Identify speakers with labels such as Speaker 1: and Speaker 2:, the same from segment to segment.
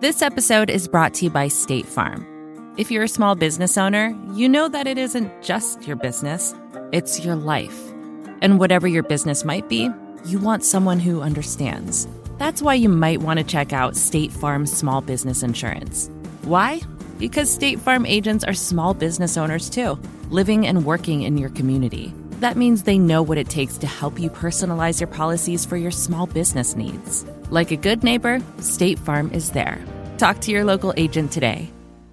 Speaker 1: This episode is brought to you by State Farm. If you're a small business owner, you know that it isn't just your business, it's your life. And whatever your business might be, you want someone who understands. That's why you might want to check out State Farm Small Business Insurance. Why? Because State Farm agents are small business owners too, living and working in your community. That means they know what it takes to help you personalize your policies for your small business needs. Like a good neighbor, State Farm is there. Talk to your local agent today.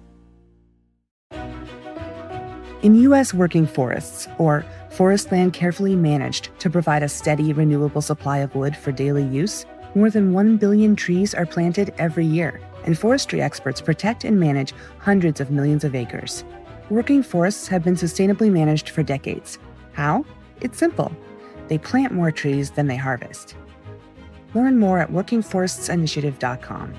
Speaker 2: In U.S. working forests, or forest land carefully managed to provide a steady, renewable supply of wood for daily use, more than 1 billion trees are planted every year, and forestry experts protect and manage hundreds of millions of acres. Working forests have been sustainably managed for decades. How? It's simple. They plant more trees than they harvest. Learn more at workingforestsinitiative.com.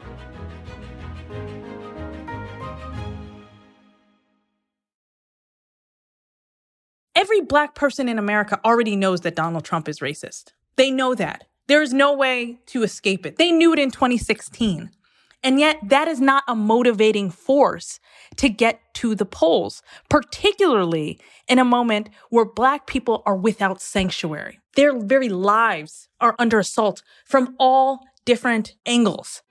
Speaker 3: Every Black person in America already knows that Donald Trump is racist. They know that. There is no way to escape it. They knew it in 2016. And yet that is not a motivating force to get to the polls, particularly in a moment where Black people are without sanctuary. Their very lives are under assault from all different angles.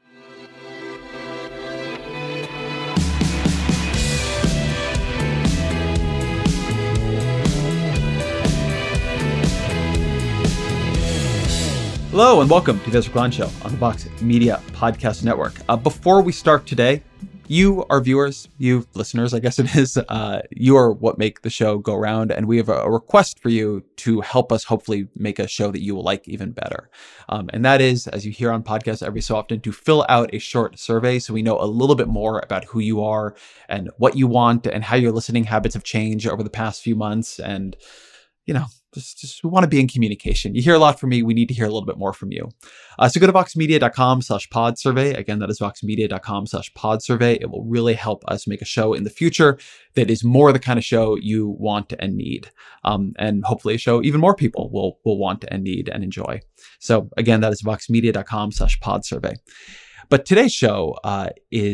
Speaker 4: Hello and welcome to the Ezra Klein Show on the Vox Media Podcast Network. Before we start today, you, our viewers, you listeners, I guess it is, you are what make the show go round, and we have a request for you to help us hopefully make a show that you will like even better. And that is, as you hear on podcasts every so often, to fill out a short survey so we know a little bit more about who you are and what you want and how your listening habits have changed over the past few months. And, you know, just we want to be in communication. You hear a lot from me. We need to hear a little bit more from you. So go to voxmedia.com/pod survey. Again, that is voxmedia.com/pod survey. It will really help us make a show in the future that is more the kind of show you want and need. And hopefully a show even more people will want and need and enjoy. So again, that is voxmedia.com/pod survey. But today's show I'm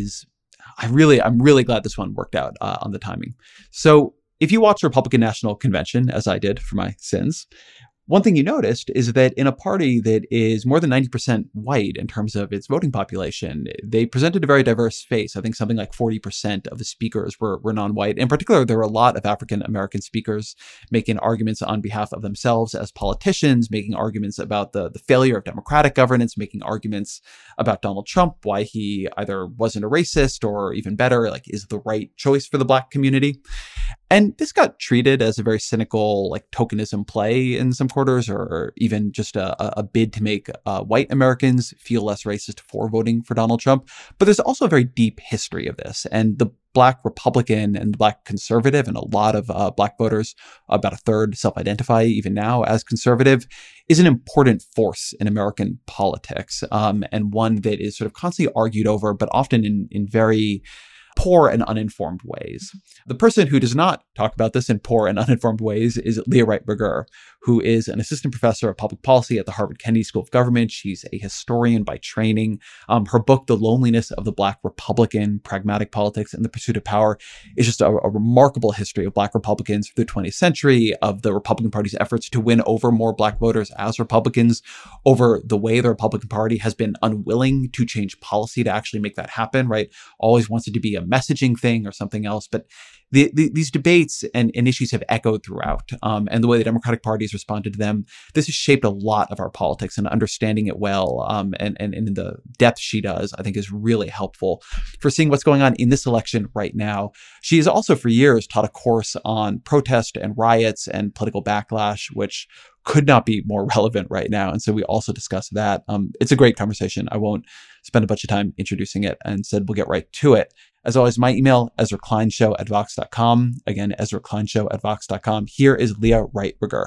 Speaker 4: really glad this one worked out on the timing. So if you watch the Republican National Convention, as I did for my sins, one thing you noticed is that in a party that is more than 90% white in terms of its voting population, they presented a very diverse face. I think something like 40% of the speakers were non-white. In particular, there were a lot of African-American speakers making arguments on behalf of themselves as politicians, making arguments about the failure of democratic governance, making arguments about Donald Trump, why he either wasn't a racist or even better, like is the right choice for the Black community. And this got treated as a very cynical, like tokenism play in some quarters, or even just a bid to make white Americans feel less racist for voting for Donald Trump. But there's also a very deep history of this. And the Black Republican and the Black conservative, and a lot of Black voters, about a third self-identify even now as conservative, is an important force in American politics, and one that is sort of constantly argued over, but often in very poor and uninformed ways. The person who does not talk about this in poor and uninformed ways is Leah Wright Rigueur, who is an assistant professor of public policy at the Harvard Kennedy School of Government. She's a historian by training. Her book, The Loneliness of the Black Republican, Pragmatic Politics and the Pursuit of Power, is just a remarkable history of Black Republicans through the 20th century, of the Republican Party's efforts to win over more Black voters as Republicans, over the way the Republican Party has been unwilling to change policy to actually make that happen, right? Always wants it to be a messaging thing or something else. But these debates and issues have echoed throughout, and the way the Democratic Party has responded to them. This has shaped a lot of our politics, and understanding it well, and in the depth she does, I think is really helpful for seeing what's going on in this election right now. She has also for years taught a course on protest and riots and political backlash, which could not be more relevant right now. And so we also discuss that. It's a great conversation. I won't spend a bunch of time introducing it, and said we'll get right to it. As always, my email, EzraKleinShow@Vox.com. Again, EzraKleinShow@Vox.com. Here is Leah Wright Rigueur.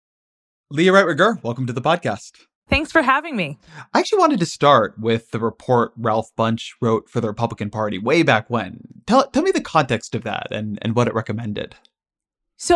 Speaker 4: Leah Wright Rigueur, welcome to the podcast.
Speaker 3: Thanks for having me.
Speaker 4: I actually wanted to start with the report Ralph Bunche wrote for the Republican Party way back when. Tell me the context of that and what it recommended.
Speaker 3: So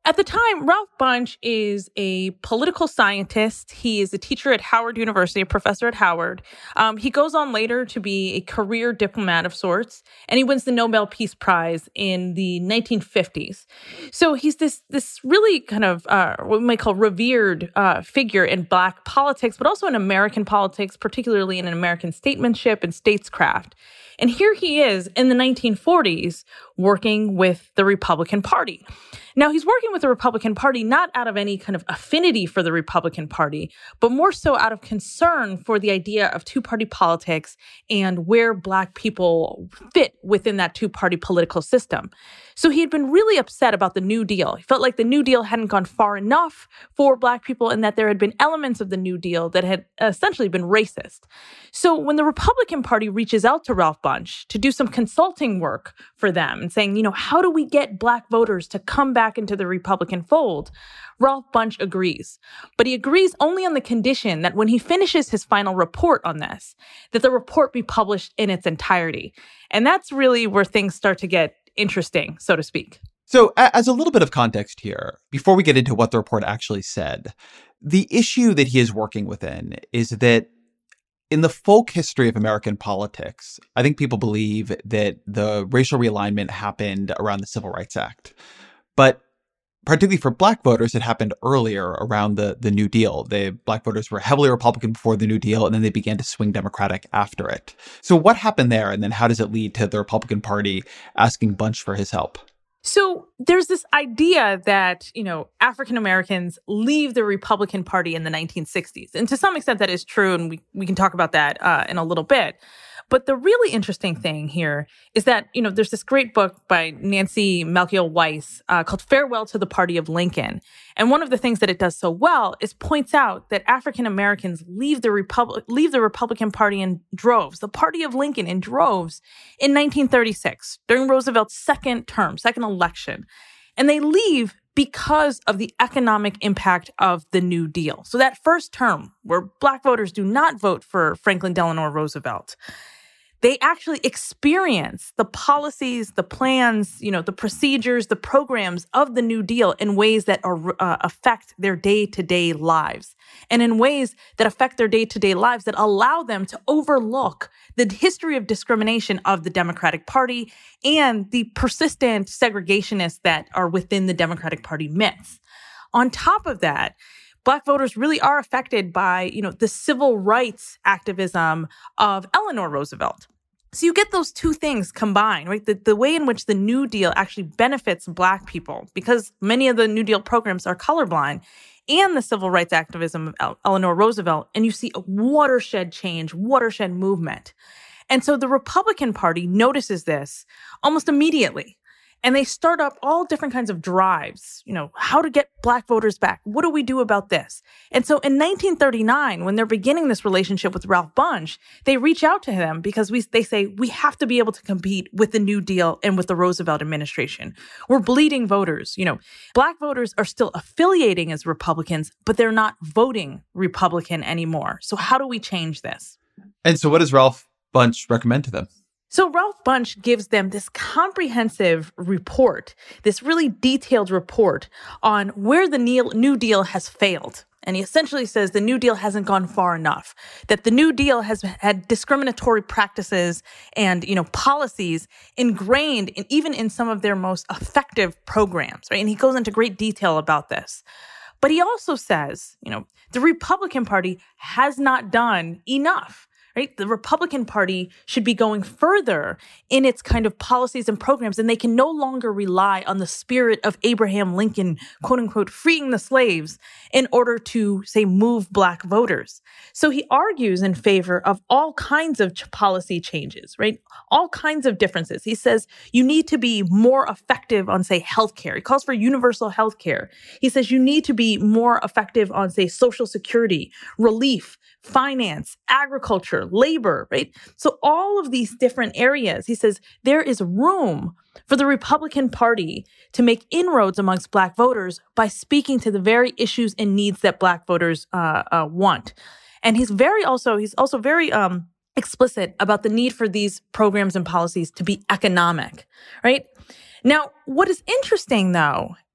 Speaker 3: At the time, Ralph Bunche is a political scientist. He is a teacher at Howard University, a professor at Howard. He goes on later to be a career diplomat of sorts, and he wins the Nobel Peace Prize in the 1950s. So he's this really kind of what we might call revered figure in Black politics, but also in American politics, particularly in American statesmanship and statescraft. And here he is in the 1940s working with the Republican Party. Now, he's working with the Republican Party not out of any kind of affinity for the Republican Party, but more so out of concern for the idea of two-party politics and where Black people fit within that two-party political system. So he had been really upset about the New Deal. He felt like the New Deal hadn't gone far enough for Black people and that there had been elements of the New Deal that had essentially been racist. So when the Republican Party reaches out to Ralph Bunche to do some consulting work for them and saying, how do we get Black voters to come back into the Republican fold, Ralph Bunche agrees. But he agrees only on the condition that when he finishes his final report on this, that the report be published in its entirety. And that's really where things start to get interesting, so to speak.
Speaker 4: So as a little bit of context here, before we get into what the report actually said, the issue that he is working within is that in the folk history of American politics, I think people believe that the racial realignment happened around the Civil Rights Act. But particularly for Black voters, it happened earlier around the New Deal. The Black voters were heavily Republican before the New Deal, and then they began to swing Democratic after it. So what happened there? And then how does it lead to the Republican Party asking Bunche for his help?
Speaker 3: So there's this idea that, African Americans leave the Republican Party in the 1960s. And to some extent that is true, and we can talk about that in a little bit. But the really interesting thing here is that, there's this great book by Nancy Malkiel Weiss called Farewell to the Party of Lincoln. And one of the things that it does so well is points out that African Americans leave the Republican Party in droves, the Party of Lincoln in droves in 1936 during Roosevelt's second election. And they leave because of the economic impact of the New Deal. So that first term where Black voters do not vote for Franklin Delano Roosevelt, they actually experience the policies, the plans, the procedures, the programs of the New Deal in ways that affect their day-to-day lives, and in ways that affect their day-to-day lives that allow them to overlook the history of discrimination of the Democratic Party and the persistent segregationists that are within the Democratic Party myths. On top of that, Black voters really are affected by, the civil rights activism of Eleanor Roosevelt. So you get those two things combined, right? The way in which the New Deal actually benefits Black people, because many of the New Deal programs are colorblind, and the civil rights activism of Eleanor Roosevelt, and you see a watershed change, watershed movement. And so the Republican Party notices this almost immediately. And they start up all different kinds of drives, how to get Black voters back. What do we do about this? And so in 1939, when they're beginning this relationship with Ralph Bunche, they reach out to him because they say, we have to be able to compete with the New Deal and with the Roosevelt administration. We're bleeding voters. Black voters are still affiliating as Republicans, but they're not voting Republican anymore. So how do we change this?
Speaker 4: And so what does Ralph Bunche recommend to them?
Speaker 3: So Ralph Bunche gives them this comprehensive report, this really detailed report on where the New Deal has failed. And he essentially says the New Deal hasn't gone far enough, that the New Deal has had discriminatory practices and, policies ingrained even in some of their most effective programs, right? And he goes into great detail about this. But he also says, the Republican Party has not done enough. Right? The Republican Party should be going further in its kind of policies and programs, and they can no longer rely on the spirit of Abraham Lincoln, quote unquote, freeing the slaves in order to, say, move Black voters. So he argues in favor of all kinds of policy changes, right? All kinds of differences. He says you need to be more effective on, say, healthcare. He calls for universal healthcare. He says you need to be more effective on, say, Social Security, relief, finance, agriculture, labor, right? So all of these different areas, he says, there is room for the Republican Party to make inroads amongst Black voters by speaking to the very issues and needs that Black voters want. And he's also very explicit about the need for these programs and policies to be economic, right? Now, what is interesting, though,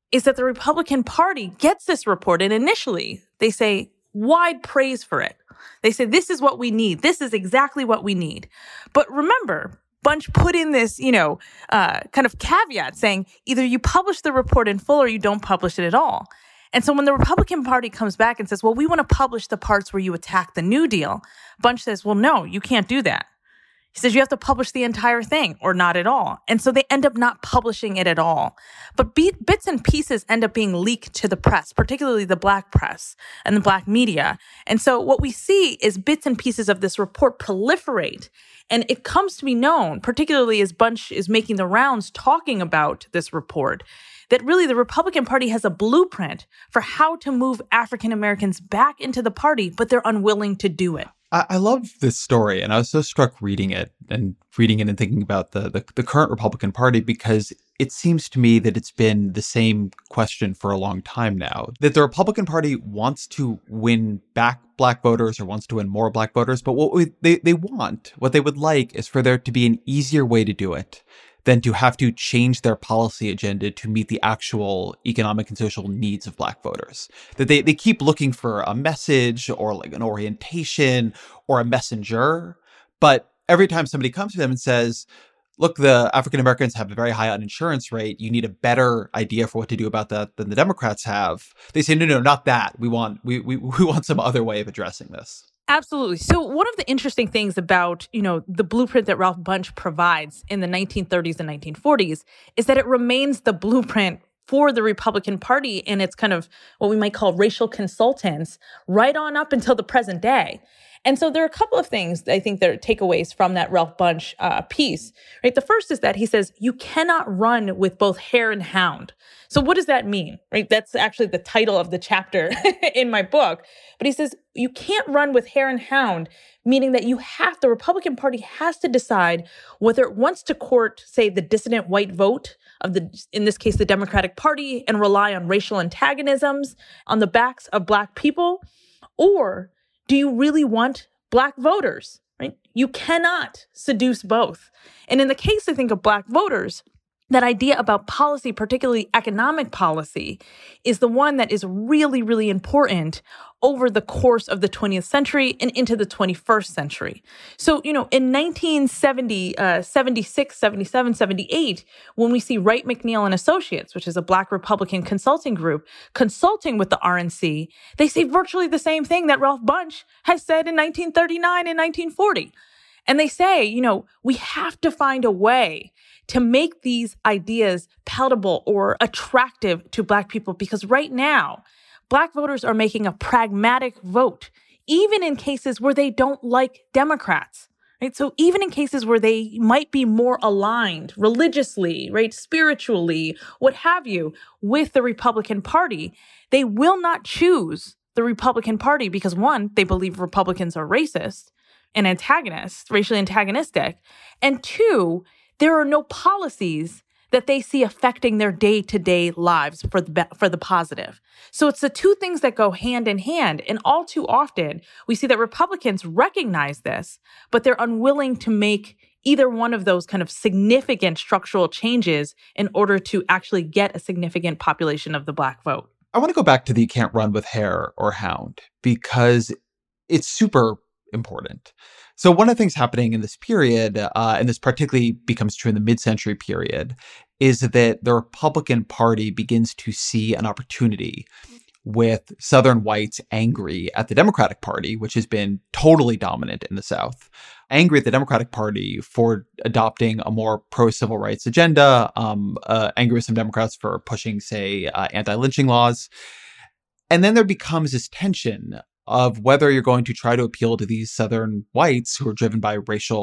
Speaker 3: is that the Republican Party gets this report, and initially they say wide praise for it. They say, this is what we need. This is exactly what we need. But remember, Bunch put in this, kind of caveat saying either you publish the report in full or you don't publish it at all. And so when the Republican Party comes back and says, well, we want to publish the parts where you attack the New Deal, Bunch says, well, no, you can't do that. He says you have to publish the entire thing or not at all. And so they end up not publishing it at all. But bits and pieces end up being leaked to the press, particularly the Black press and the Black media. And so what we see is bits and pieces of this report proliferate. And it comes to be known, particularly as Bunch is making the rounds talking about this report, that really the Republican Party has a blueprint for how to move African Americans back into the party, but they're unwilling to do it.
Speaker 4: I love this story, and I was so struck reading it and thinking about the current Republican Party, because it seems to me that it's been the same question for a long time now, that the Republican Party wants to win back Black voters or wants to win more Black voters, but what they would like is for there to be an easier way to do it than to have to change their policy agenda to meet the actual economic and social needs of Black voters. That they keep looking for a message or like an orientation or a messenger. But every time somebody comes to them and says, look, the African Americans have a very high uninsurance rate, you need a better idea for what to do about that than the Democrats have, they say, no, not that. We want some other way of addressing this.
Speaker 3: Absolutely. So one of the interesting things about, the blueprint that Ralph Bunche provides in the 1930s and 1940s is that it remains the blueprint for the Republican Party and its kind of what we might call racial consultants right on up until the present day. And so there are a couple of things I think that are takeaways from that Ralph Bunche piece. Right? The first is that he says, you cannot run with both hare and hound. So what does that mean? Right? That's actually the title of the chapter in my book. But he says, you can't run with hare and hound, meaning that the Republican Party has to decide whether it wants to court, say, the dissident white vote of in this case, the Democratic Party, and rely on racial antagonisms on the backs of Black people, or do you really want Black voters, right? You cannot seduce both. And in the case, I think, of Black voters, that idea about policy, particularly economic policy, is the one that is really, really important over the course of the 20th century and into the 21st century. So, in 1970, 76, 77, 78, when we see Wright McNeil and Associates, which is a Black Republican consulting group, consulting with the RNC, they say virtually the same thing that Ralph Bunche has said in 1939 and 1940. And they say, we have to find a way to make these ideas palatable or attractive to Black people, because right now, Black voters are making a pragmatic vote, even in cases where they don't like Democrats, right? So even in cases where they might be more aligned religiously, right, spiritually, what have you, with the Republican Party, they will not choose the Republican Party because, one, they believe Republicans are racist and antagonists, racially antagonistic, and two, there are no policies that they see affecting their day-to-day lives for the positive. So it's the two things that go hand in hand. And all too often, we see that Republicans recognize this, but they're unwilling to make either one of those kind of significant structural changes in order to actually get a significant population of the Black vote.
Speaker 4: I want to go back to the you can't run with hare or hound, because it's super important. So one of the things happening in this period, and this particularly becomes true in the mid-century period, is that the Republican Party begins to see an opportunity with Southern whites angry at the Democratic Party, which has been totally dominant in the South, angry at the Democratic Party for adopting a more pro-civil rights agenda, angry with some Democrats for pushing, say, anti-lynching laws. And then there becomes this tension of whether you're going to try to appeal to these Southern whites who are driven by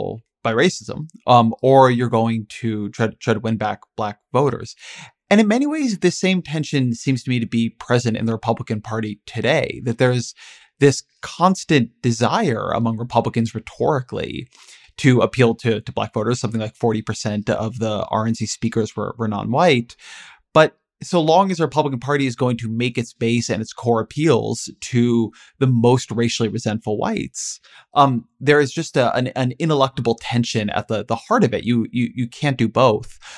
Speaker 4: racism, or you're going to try to win back Black voters. And in many ways, this same tension seems to me to be present in the Republican Party today, that there's this constant desire among Republicans rhetorically to appeal to Black voters. Something like 40% of the RNC speakers were non-white. But so long as the Republican Party is going to make its base and its core appeals to the most racially resentful whites, there is just an ineluctable tension at the heart of it. You can't do both.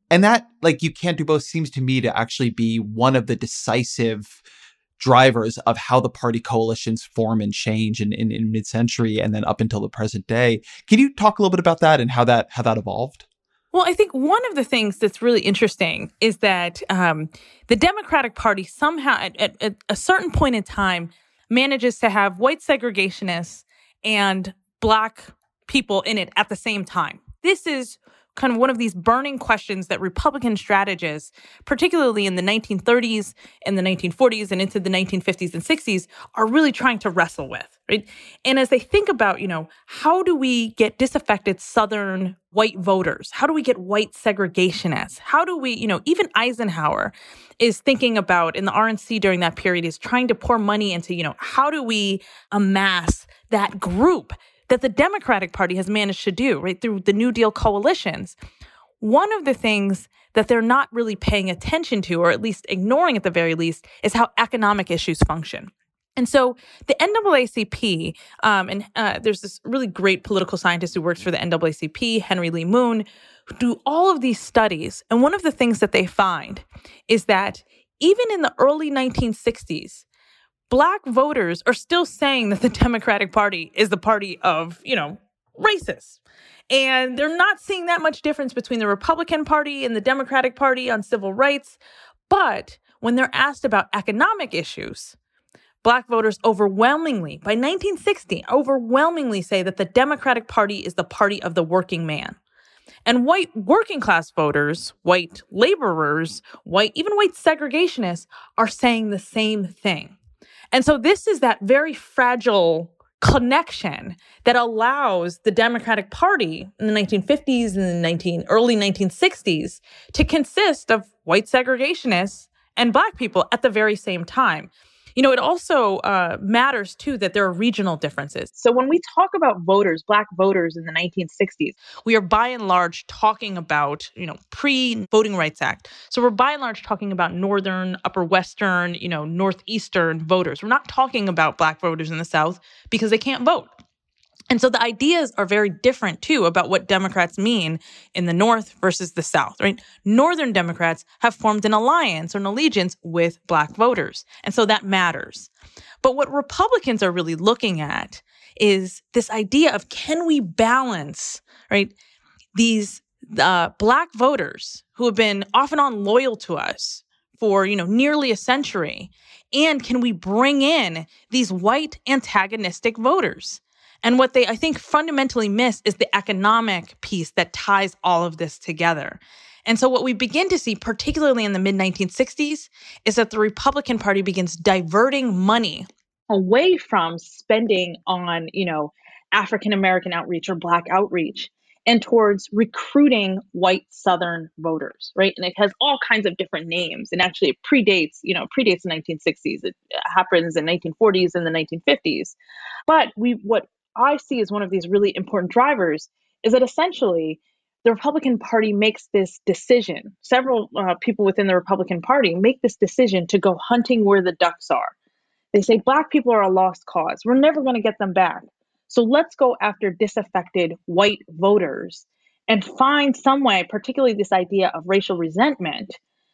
Speaker 4: And that, like, you can't do both seems to me to actually be one of the decisive drivers of how the party coalitions form and change in mid-century and then up until the present day. Can you talk a little bit about that and how that evolved?
Speaker 3: Well, I think one of the things that's really interesting is that the Democratic Party somehow at a certain point in time manages to have white segregationists and Black people in it at the same time. This is kind of one of these burning questions that Republican strategists, particularly in the 1930s and the 1940s and into the 1950s and 60s, are really trying to wrestle with, right? And as they think about, how do we get disaffected Southern white voters? How do we get white segregationists? How do we, even Eisenhower is thinking about, in the RNC during that period, is trying to pour money into, how do we amass that group that the Democratic Party has managed to do, right, through the New Deal coalitions. One of the things that they're not really paying attention to, or at least ignoring at the very least, is how economic issues function. And so the NAACP, there's this really great political scientist who works for the NAACP, Henry Lee Moon, who do all of these studies. And one of the things that they find is that even in the early 1960s, Black voters are still saying that the Democratic Party is the party of, racists. And they're not seeing that much difference between the Republican Party and the Democratic Party on civil rights. But when they're asked about economic issues, Black voters overwhelmingly, by 1960, overwhelmingly say that the Democratic Party is the party of the working man. And white working class voters, white laborers, even white segregationists are saying the same thing. And so this is that very fragile connection that allows the Democratic Party in the 1950s and the early 1960s to consist of white segregationists and Black people at the very same time. It also matters, too, that there are regional differences. So when we talk about voters, Black voters in the 1960s, we are by and large talking about, pre-Voting Rights Act. So we're by and large talking about Northern, Upper Western, Northeastern voters. We're not talking about Black voters in the South because they can't vote. And so the ideas are very different, too, about what Democrats mean in the North versus the South, right? Northern Democrats have formed an alliance or an allegiance with Black voters. And so that matters. But what Republicans are really looking at is this idea of, can we balance, right, these Black voters who have been off and on loyal to us for, nearly a century, and can we bring in these white antagonistic voters? And what they, I think, fundamentally miss is the economic piece that ties all of this together. And so what we begin to see, particularly in the mid-1960s, is that the Republican Party begins diverting money away from spending on, African-American outreach or Black outreach and towards recruiting white Southern voters, right? And it has all kinds of different names. And actually it predates the 1960s. It happens in the 1940s and the 1950s. But what I see as one of these really important drivers is that essentially the Republican Party makes this decision. Several people within the Republican Party make this decision to go hunting where the ducks are. They say Black people are a lost cause. We're never going to get them back. So let's go after disaffected white voters and find some way, particularly this idea of racial resentment,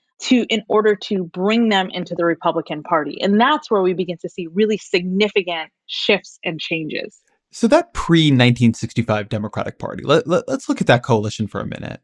Speaker 3: in order to bring them into the Republican Party. And that's where we begin to see really significant shifts and changes.
Speaker 4: So that pre-1965 Democratic Party, let's look at that coalition for a minute.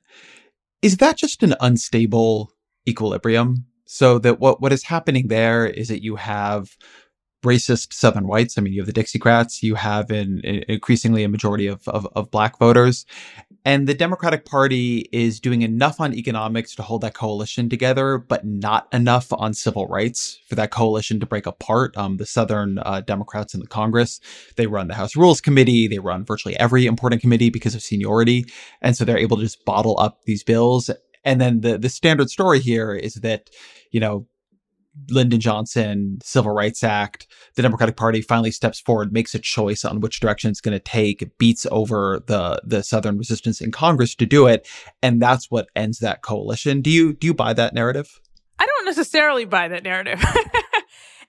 Speaker 4: Is that just an unstable equilibrium? So that what is happening there is that you have racist Southern whites. I mean, you have the Dixiecrats, you have increasingly a majority of Black voters. And the Democratic Party is doing enough on economics to hold that coalition together, but not enough on civil rights for that coalition to break apart. The Southern Democrats in the Congress, they run the House Rules Committee. They run virtually every important committee because of seniority. And so they're able to just bottle up these bills. And then the standard story here is that, Lyndon Johnson, Civil Rights Act, the Democratic Party finally steps forward, makes a choice on which direction it's going to take, beats over the Southern resistance in Congress to do it. And that's what ends that coalition. Do you buy that narrative?
Speaker 3: I don't necessarily buy that narrative.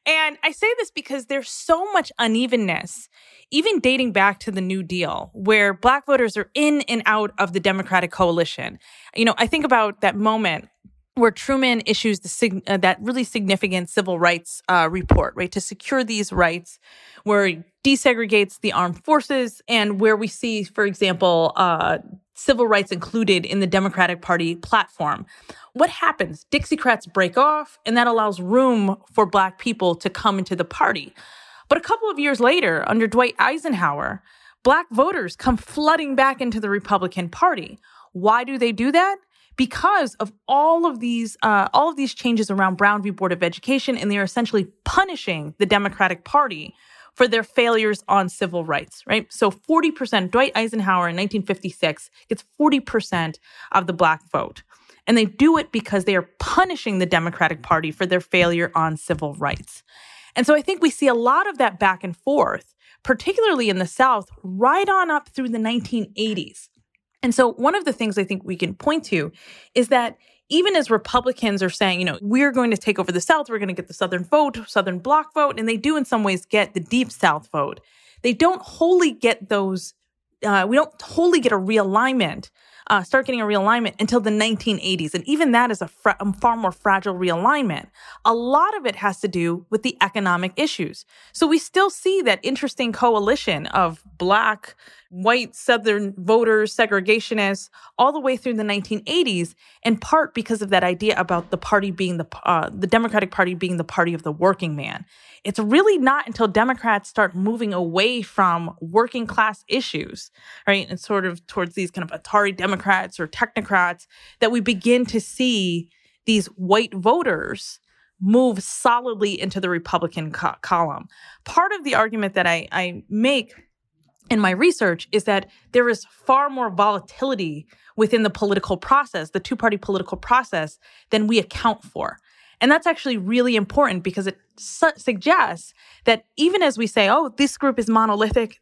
Speaker 3: And I say this because there's so much unevenness, even dating back to the New Deal, where Black voters are in and out of the Democratic coalition. I think about that moment where Truman issues that really significant civil rights report, right, to secure these rights, where he desegregates the armed forces, and where we see, for example, civil rights included in the Democratic Party platform. What happens? Dixiecrats break off, and that allows room for Black people to come into the party. But a couple of years later, under Dwight Eisenhower, Black voters come flooding back into the Republican Party. Why do they do that? Because of all of these changes around Brown v. Board of Education, and they are essentially punishing the Democratic Party for their failures on civil rights, right? So 40%, Dwight Eisenhower in 1956 gets 40% of the Black vote. And they do it because they are punishing the Democratic Party for their failure on civil rights. And so I think we see a lot of that back and forth, particularly in the South, right on up through the 1980s. And so one of the things I think we can point to is that even as Republicans are saying, we're going to take over the South, we're going to get the Southern vote, Southern Bloc vote, and they do in some ways get the Deep South vote, they don't wholly get those, we don't wholly get a realignment, start getting a realignment until the 1980s. And even that is a far more fragile realignment. A lot of it has to do with the economic issues. So we still see that interesting coalition of Black, white Southern voters, segregationists, all the way through the 1980s, in part because of that idea about the party being the Democratic Party being the party of the working man. It's really not until Democrats start moving away from working class issues, right, and sort of towards these kind of Atari Democrats or technocrats that we begin to see these white voters move solidly into the Republican column. Part of the argument that I make in my research is that there is far more volatility within the political process, the two-party political process, than we account for. And that's actually really important because it suggests that even as we say, oh, this group is monolithic,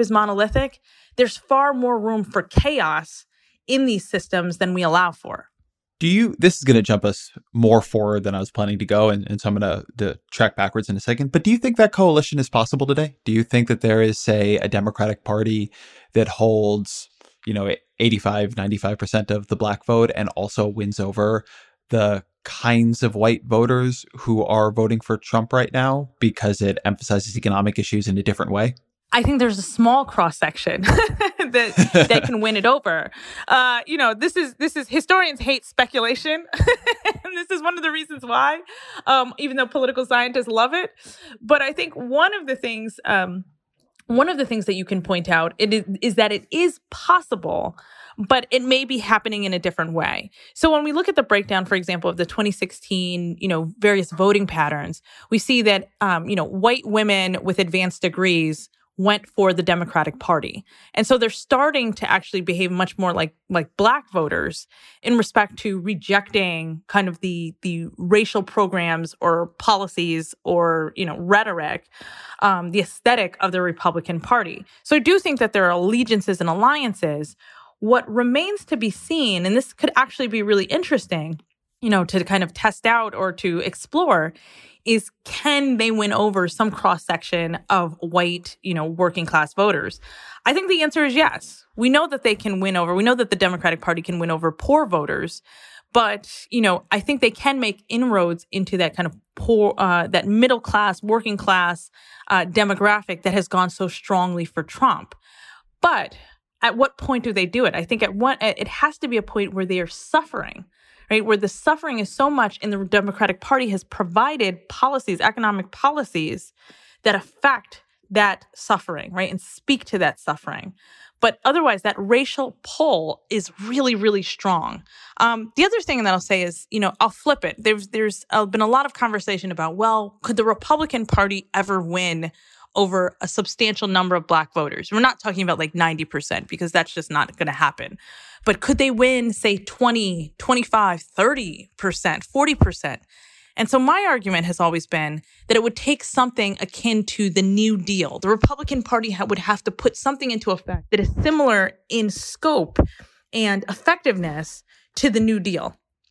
Speaker 3: there's far more room for chaos in these systems than we allow for.
Speaker 4: This is going to jump us more forward than I was planning to go, and so I'm going to track backwards in a second. But do you think that coalition is possible today? Do you think that there is, say, a Democratic Party that holds, 85, 95% of the Black vote and also wins over the kinds of white voters who are voting for Trump right now because it emphasizes economic issues in a different way?
Speaker 3: I think there's a small cross-section that can win it over. This is historians hate speculation. And this is one of the reasons why, even though political scientists love it. But I think one of the things that you can point out is that it is possible, but it may be happening in a different way. So when we look at the breakdown, for example, of the 2016, various voting patterns, we see that, white women with advanced degrees went for the Democratic Party. And so they're starting to actually behave much more like Black voters in respect to rejecting kind of the racial programs or policies or, rhetoric, the aesthetic of the Republican Party. So I do think that there are allegiances and alliances. What remains to be seen, and this could actually be really interesting, to kind of test out or to explore, is can they win over some cross-section of white, working class voters? I think the answer is yes. We know that they can win over. We know that the Democratic Party can win over poor voters. But, I think they can make inroads into that kind of poor, that middle class, working class demographic that has gone so strongly for Trump. But at what point do they do it? I think it has to be a point where they are suffering, right? Where the suffering is so much, and the Democratic Party has provided policies, economic policies that affect that suffering, right? And speak to that suffering. But otherwise, that racial pull is really, really strong. The other thing that I'll say is, I'll flip it. There's been a lot of conversation about, well, could the Republican Party ever win over a substantial number of Black voters? We're not talking about like 90% because that's just not going to happen. But could they win, say, 20, 25, 30%, 40%? And so my argument has always been that it would take something akin to the New Deal. The Republican Party would have to put something into effect that is similar in scope and effectiveness to the New Deal.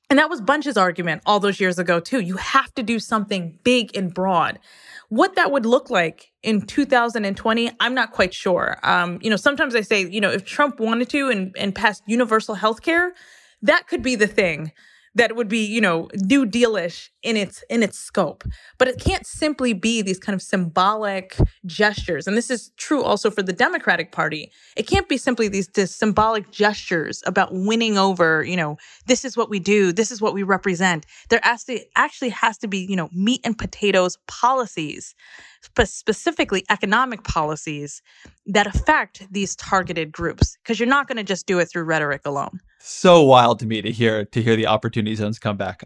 Speaker 3: And that was Bunche's argument all those years ago, too. You have to do something big and broad. What that would look like in 2020, I'm not quite sure. Sometimes I say, if Trump wanted to and passed universal health care, that could be the thing that would be, New Deal-ish in its scope. But it can't simply be these kind of symbolic gestures. And this is true also for the Democratic Party. It can't be simply these symbolic gestures about winning over, this is what we do, this is what we represent. There actually has to be, meat and potatoes policies, specifically economic policies that affect these targeted groups, because you're not going to just do it through rhetoric alone.
Speaker 4: So wild to me to hear the opportunity zones come back.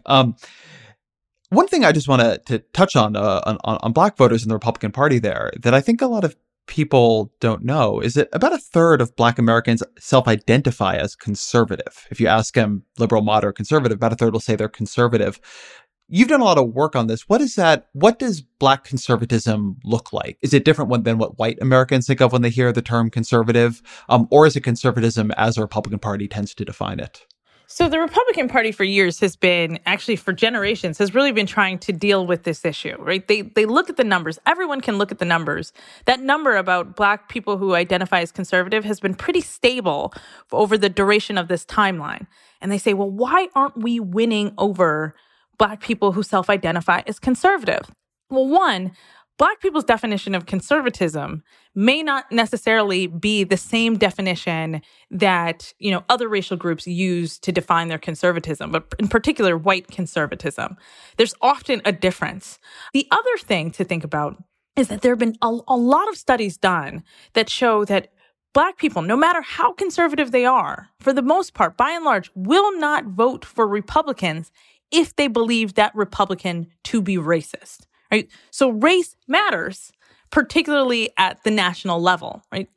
Speaker 4: One thing I just want to touch on Black voters in the Republican Party there that I think a lot of people don't know is that about a third of Black Americans self-identify as conservative. If you ask them liberal, moderate, conservative, about a third will say they're conservative. You've done a lot of work on this. What is that? What does Black conservatism look like? Is it different than what white Americans think of when they hear the term conservative? Or is it conservatism as the Republican Party tends to define it?
Speaker 3: So the Republican Party for years has been, actually for generations, has really been trying to deal with this issue, right? They look at the numbers. Everyone can look at the numbers. That number about Black people who identify as conservative has been pretty stable over the duration of this timeline. And they say, well, why aren't we winning over Black people who self-identify as conservative? Well, one, Black people's definition of conservatism may not necessarily be the same definition that, other racial groups use to define their conservatism, but in particular, white conservatism. There's often a difference. The other thing to think about is that there have been a lot of studies done that show that Black people, no matter how conservative they are, for the most part, by and large, will not vote for Republicans if they believe that Republican to be racist. Right? So race matters, particularly at the national level, right?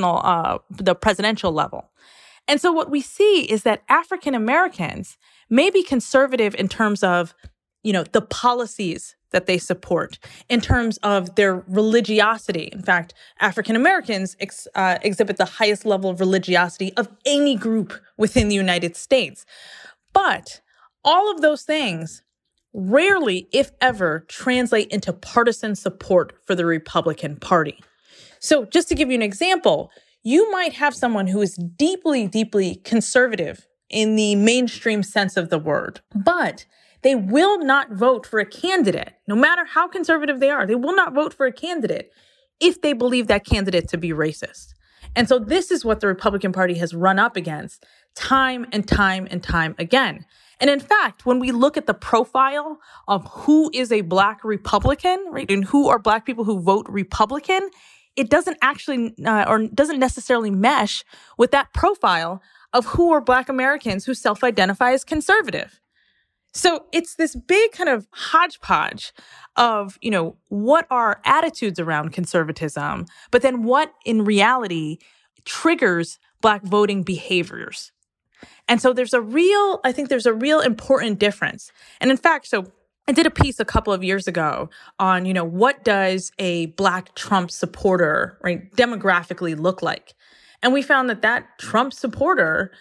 Speaker 3: The presidential level. And so what we see is that African Americans may be conservative in terms of, the policies that they support, in terms of their religiosity. In fact, African Americans exhibit the highest level of religiosity of any group within the United States. But all of those things rarely, if ever, translate into partisan support for the Republican Party. So just to give you an example, you might have someone who is deeply, deeply conservative in the mainstream sense of the word, but they will not vote for a candidate, no matter how conservative they are. They will not vote for a candidate if they believe that candidate to be racist. And so this is what the Republican Party has run up against time and time and time again. And in fact, when we look at the profile of who is a Black Republican, right, and who are Black people who vote Republican, it doesn't actually or doesn't necessarily mesh with that profile of who are Black Americans who self-identify as conservative. So it's this big kind of hodgepodge of, what are attitudes around conservatism, but then what in reality triggers Black voting behaviors. And so there's a real important difference. And in fact, so I did a piece a couple of years ago on, what does a Black Trump supporter, right, demographically look like? And we found that Black Trump supporter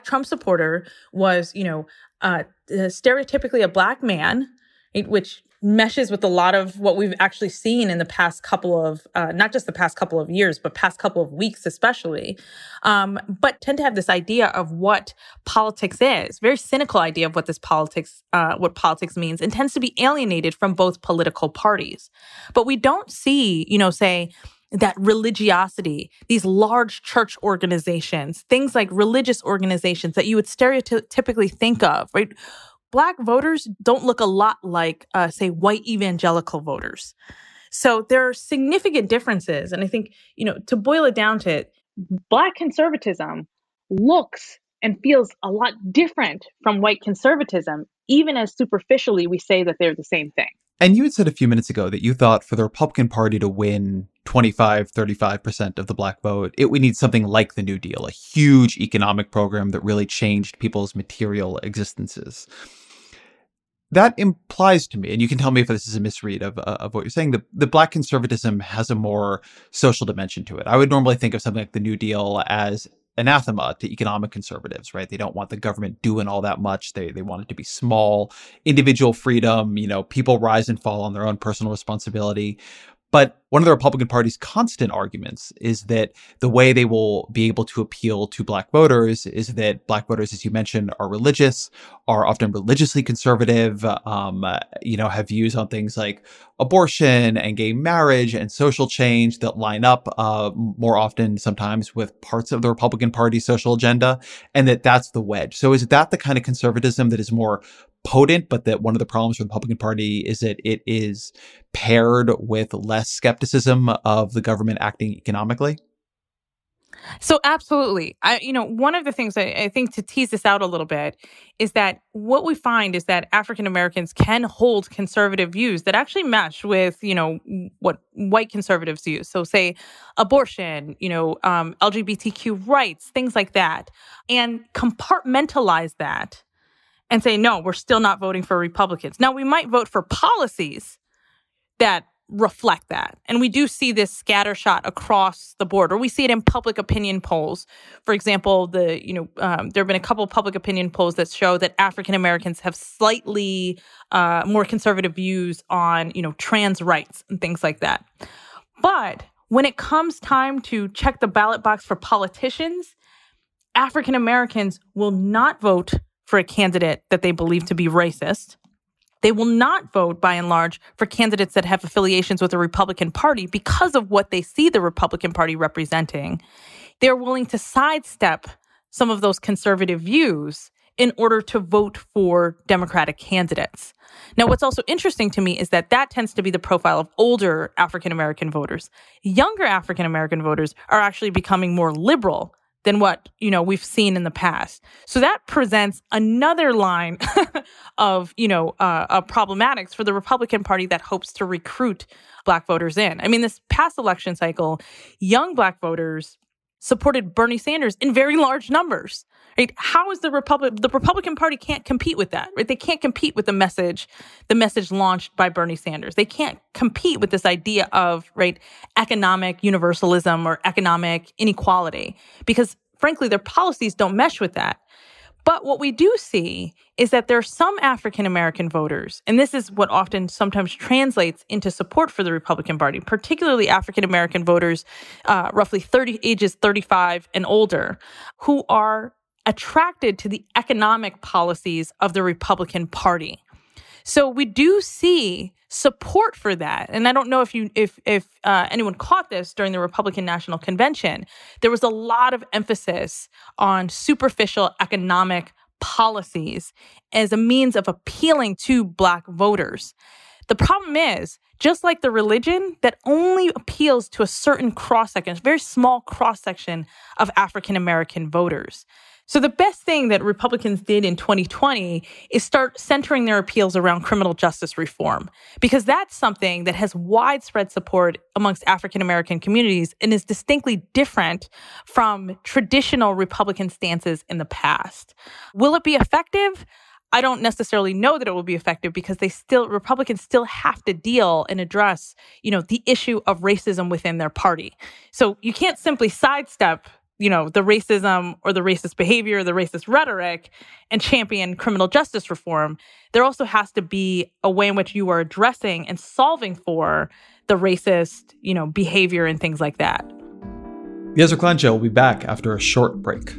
Speaker 3: was, stereotypically a Black man, right, which meshes with a lot of what we've actually seen in the past couple of, not just the past couple of years, but past couple of weeks especially, but tend to have this idea of what politics is, very cynical idea of what politics means, and tends to be alienated from both political parties. But we don't see, say, that religiosity, these large church organizations, things like religious organizations that you would stereotypically think of, right? Black voters don't look a lot like, say, white evangelical voters. So there are significant differences. And I think, to boil it down to it, Black conservatism looks and feels a lot different from white conservatism, even as superficially we say that they're the same thing.
Speaker 4: And you had said a few minutes ago that you thought for the Republican Party to win 35% of the Black vote, it would need something like the New Deal, a huge economic program that really changed people's material existences. That implies to me, and you can tell me if this is a misread of what you're saying, the Black conservatism has a more social dimension to it. I would normally think of something like the New Deal as anathema to economic conservatives, right? They don't want the government doing all that much. They want it to be small, individual freedom, people rise and fall on their own personal responsibility. But one of the Republican Party's constant arguments is that the way they will be able to appeal to Black voters is that Black voters, as you mentioned, are religious, are often religiously conservative, have views on things like abortion and gay marriage and social change that line up more often sometimes with parts of the Republican Party's social agenda, and that's the wedge. So is that the kind of conservatism that is more potent, but that one of the problems for the Republican Party is that it is paired with less skepticism of the government acting economically?
Speaker 3: So absolutely. One of the things I think, to tease this out a little bit, is that what we find is that African Americans can hold conservative views that actually mesh with, what white conservatives use. So say abortion, LGBTQ rights, things like that, and compartmentalize that and say, no, we're still not voting for Republicans. Now, we might vote for policies that reflect that. And we do see this scattershot across the board, or we see it in public opinion polls. For example, there have been a couple of public opinion polls that show that African Americans have slightly more conservative views on, trans rights and things like that. But when it comes time to check the ballot box for politicians, African Americans will not vote for a candidate that they believe to be racist. They will not vote, by and large, for candidates that have affiliations with the Republican Party because of what they see the Republican Party representing. They're willing to sidestep some of those conservative views in order to vote for Democratic candidates. Now, what's also interesting to me is that tends to be the profile of older African-American voters. Younger African-American voters are actually becoming more liberal than what, we've seen in the past. So that presents another line of, problematics for the Republican Party that hopes to recruit Black voters in. I mean, this past election cycle, young Black voters supported Bernie Sanders in very large numbers. Right? How is the Republican Party can't compete with that, right? They can't compete with the message launched by Bernie Sanders. They can't compete with this idea of, right, economic universalism or economic inequality, because frankly, their policies don't mesh with that. But what we do see is that there are some African-American voters, and this is what often sometimes translates into support for the Republican Party, particularly African-American voters, roughly ages 35 and older, who are attracted to the economic policies of the Republican Party. So we do see support for that. And I don't know if anyone caught this during the Republican National Convention. There was a lot of emphasis on superficial economic policies as a means of appealing to Black voters. The problem is, just like the religion, that only appeals to a certain cross-section, a very small cross-section of African-American voters. So the best thing that Republicans did in 2020 is start centering their appeals around criminal justice reform, because that's something that has widespread support amongst African-American communities and is distinctly different from traditional Republican stances in the past. Will it be effective? I don't necessarily know that it will be effective, because Republicans still have to deal and address, the issue of racism within their party. So you can't simply sidestep the racism or the racist behavior, the racist rhetoric, and champion criminal justice reform. There also has to be a way in which you are addressing and solving for the racist, behavior and things like that.
Speaker 4: The Ezra Klein Show will be back after a short break.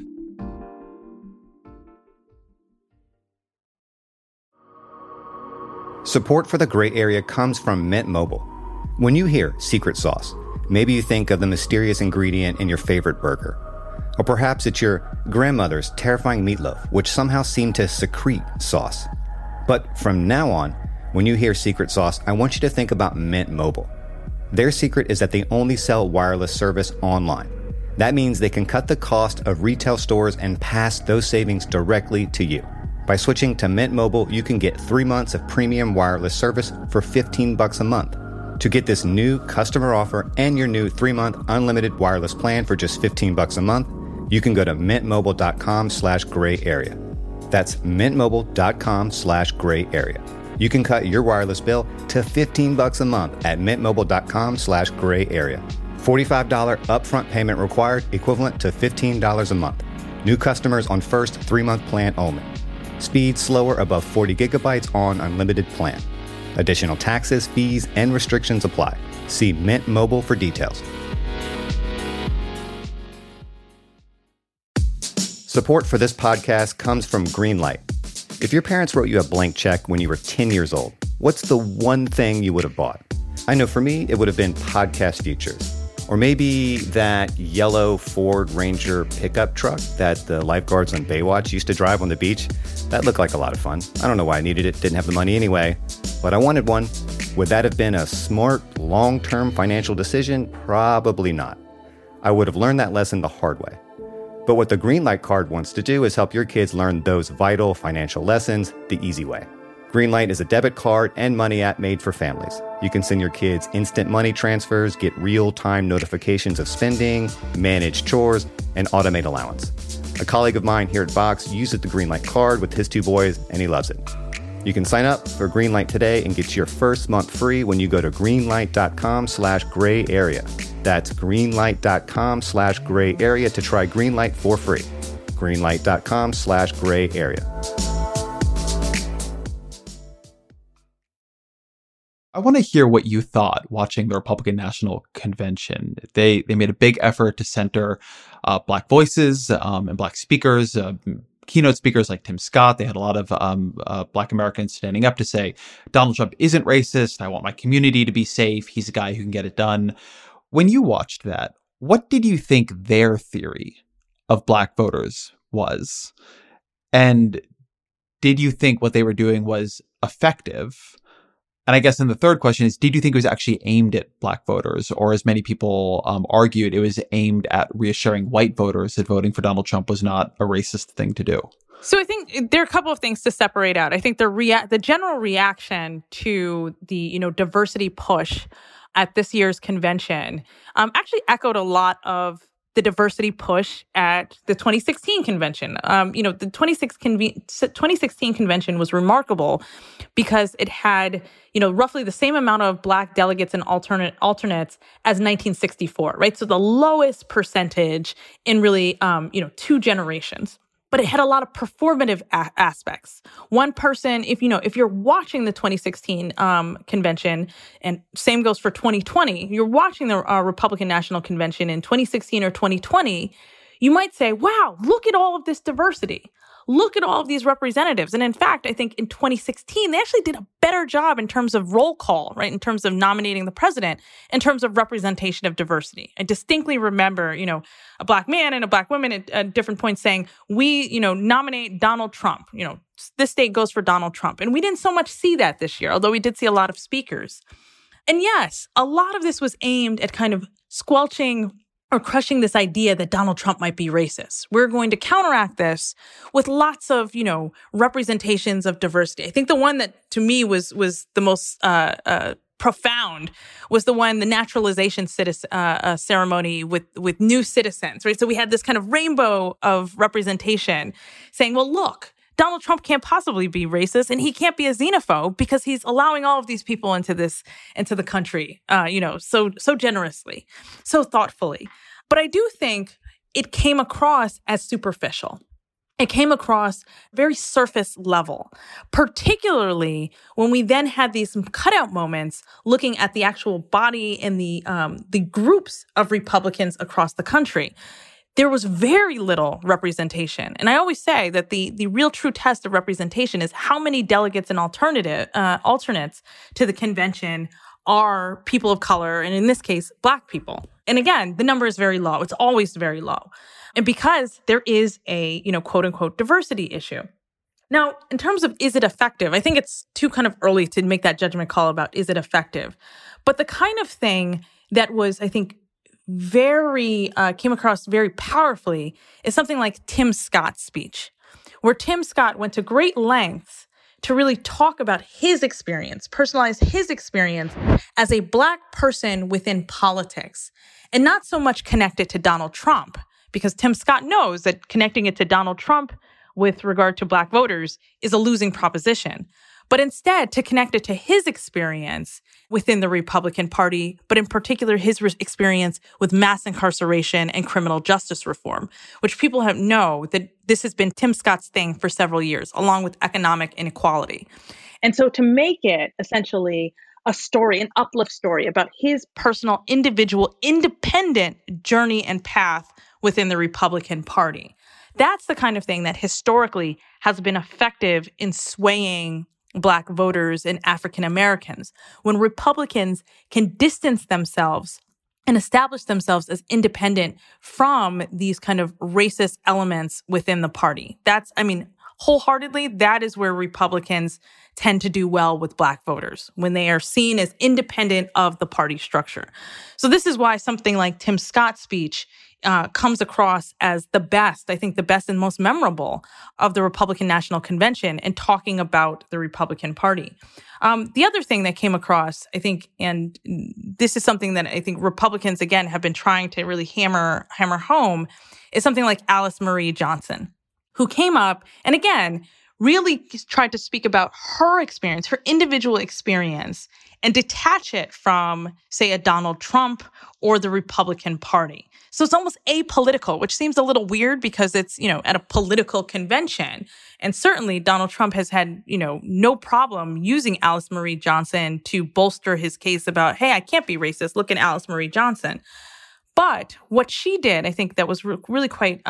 Speaker 5: Support for the Gray Area comes from Mint Mobile. When you hear secret sauce, maybe you think of the mysterious ingredient in your favorite burger. Or perhaps it's your grandmother's terrifying meatloaf, which somehow seemed to secrete sauce. But from now on, when you hear secret sauce, I want you to think about Mint Mobile. Their secret is that they only sell wireless service online. That means they can cut the cost of retail stores and pass those savings directly to you. By switching to Mint Mobile, you can get 3 months of premium wireless service for $15 a month. To get this new customer offer and your new 3-month unlimited wireless plan for just $15 a month, you can go to mintmobile.com/gray area. That's mintmobile.com/gray area. You can cut your wireless bill to $15 a month at mintmobile.com/gray area. $45 upfront payment required, equivalent to $15 a month. New customers on first 3-month plan only. Speed slower above 40 gigabytes on unlimited plan. Additional taxes, fees, and restrictions apply. See Mint Mobile for details. Support for this podcast comes from Greenlight. If your parents wrote you a blank check when you were 10 years old, what's the one thing you would have bought? I know for me, it would have been podcast features. Or maybe that yellow Ford Ranger pickup truck that the lifeguards on Baywatch used to drive on the beach. That looked like a lot of fun. I don't know why I needed it, didn't have the money anyway, but I wanted one. Would that have been a smart, long-term financial decision? Probably not. I would have learned that lesson the hard way. But what the Greenlight card wants to do is help your kids learn those vital financial lessons the easy way. Greenlight is a debit card and money app made for families. You can send your kids instant money transfers, get real-time notifications of spending, manage chores, and automate allowance. A colleague of mine here at Vox uses the Greenlight card with his 2 boys, and he loves it. You can sign up for Greenlight today and get your first month free when you go to greenlight.com/gray area. That's greenlight.com/gray area to try Greenlight for free. Greenlight.com/gray area.
Speaker 4: I want to hear what you thought watching the Republican National Convention. They made a big effort to center Black voices and Black speakers, keynote speakers like Tim Scott. They had a lot of Black Americans standing up to say, Donald Trump isn't racist. I want my community to be safe. He's a guy who can get it done. When you watched that, what did you think their theory of Black voters was? And did you think what they were doing was effective? And I guess then the third question is, did you think it was actually aimed at Black voters? Or as many people argued, it was aimed at reassuring white voters that voting for Donald Trump was not a racist thing to do?
Speaker 3: So I think there are a couple of things to separate out. I think the general reaction to the diversity push at this year's convention actually echoed a lot of the diversity push at the 2016 convention. The 2016 convention was remarkable because it had, roughly the same amount of Black delegates and alternates as 1964, right? So the lowest percentage in really, 2 generations. But it had a lot of performative aspects. One person, if you're watching the 2016 convention, and same goes for 2020, you're watching the Republican National Convention in 2016 or 2020, you might say, wow, look at all of this diversity. Look at all of these representatives. And in fact, I think in 2016, they actually did a better job in terms of roll call, right? In terms of nominating the president, in terms of representation of diversity. I distinctly remember, a Black man and a Black woman at different points saying, we, nominate Donald Trump. This state goes for Donald Trump. And we didn't so much see that this year, although we did see a lot of speakers. And yes, a lot of this was aimed at kind of squelching or crushing this idea that Donald Trump might be racist. We're going to counteract this with lots of, representations of diversity. I think the one that to me was the most profound was the naturalization ceremony with new citizens, right? So we had this kind of rainbow of representation saying, well, look, Donald Trump can't possibly be racist and he can't be a xenophobe because he's allowing all of these people into the country, so generously, so thoughtfully. But I do think it came across as superficial. It came across very surface level, particularly when we then had these cutout moments looking at the actual body and the groups of Republicans across the country. There was very little representation. And I always say that the real true test of representation is how many delegates and alternates to the convention are people of color, and in this case, Black people. And again, the number is very low. It's always very low. And because there is a, quote unquote, diversity issue. Now, in terms of is it effective, I think it's too kind of early to make that judgment call about is it effective. But the kind of thing that was, I think, came across very powerfully is something like Tim Scott's speech, where Tim Scott went to great lengths to really talk about his experience, personalize his experience as a Black person within politics, and not so much connect it to Donald Trump, because Tim Scott knows that connecting it to Donald Trump with regard to Black voters is a losing proposition. but instead to connect it to his experience within the Republican Party, but in particular his experience with mass incarceration and criminal justice reform, which people know that this has been Tim Scott's thing for several years, along with economic inequality. And so to make it essentially a story, an uplift story about his personal, individual, independent journey and path within the Republican Party, that's the kind of thing that historically has been effective in swaying Black voters and African Americans. When Republicans can distance themselves and establish themselves as independent from these kind of racist elements within the party. Wholeheartedly, that is where Republicans tend to do well with Black voters, when they are seen as independent of the party structure. So this is why something like Tim Scott's speech comes across as the best, I think the best and most memorable of the Republican National Convention in talking about the Republican Party. The other thing that came across, I think, and this is something that I think Republicans, again, have been trying to really hammer home, is something like Alice Marie Johnson, who came up and, again, really tried to speak about her experience, her individual experience, and detach it from, say, a Donald Trump or the Republican Party. So it's almost apolitical, which seems a little weird because it's, at a political convention. And certainly Donald Trump has had, no problem using Alice Marie Johnson to bolster his case about, hey, I can't be racist. Look at Alice Marie Johnson. But what she did, I think that was really quite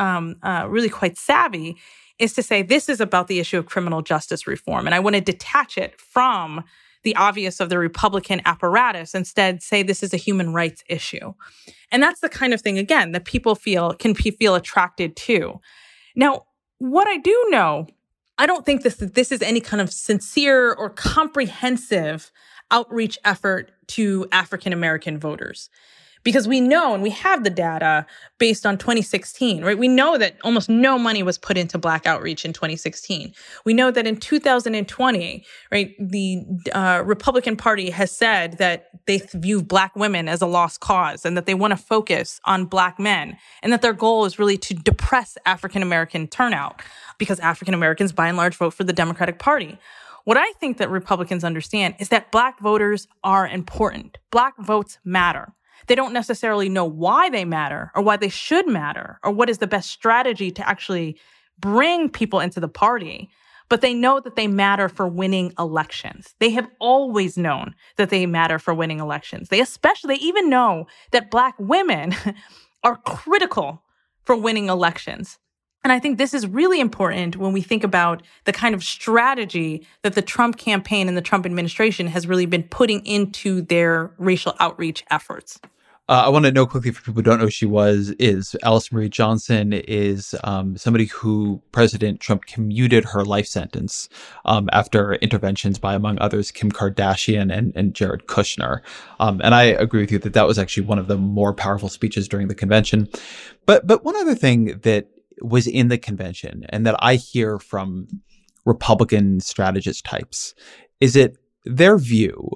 Speaker 3: savvy, is to say this is about the issue of criminal justice reform. And I want to detach it from the obvious of the Republican apparatus, instead say this is a human rights issue. And that's the kind of thing, again, that people can feel attracted to. Now, what I do know, I don't think this is any kind of sincere or comprehensive outreach effort to African American voters. Because we know, and we have the data based on 2016, right? We know that almost no money was put into Black outreach in 2016. We know that in 2020, right, the Republican Party has said that they view Black women as a lost cause and that they want to focus on Black men and that their goal is really to depress African American turnout because African Americans, by and large, vote for the Democratic Party. What I think that Republicans understand is that Black voters are important. Black votes matter. They don't necessarily know why they matter or why they should matter or what is the best strategy to actually bring people into the party, but they know that they matter for winning elections. They have always known that they matter for winning elections. They even know that Black women are critical for winning elections. And I think this is really important when we think about the kind of strategy that the Trump campaign and the Trump administration has really been putting into their racial outreach efforts.
Speaker 4: I want to know quickly for people who don't know who she is Alice Marie Johnson is somebody who President Trump commuted her life sentence after interventions by, among others, Kim Kardashian and Jared Kushner. And I agree with you that was actually one of the more powerful speeches during the convention. But one other thing that was in the convention and that I hear from Republican strategist types is that their view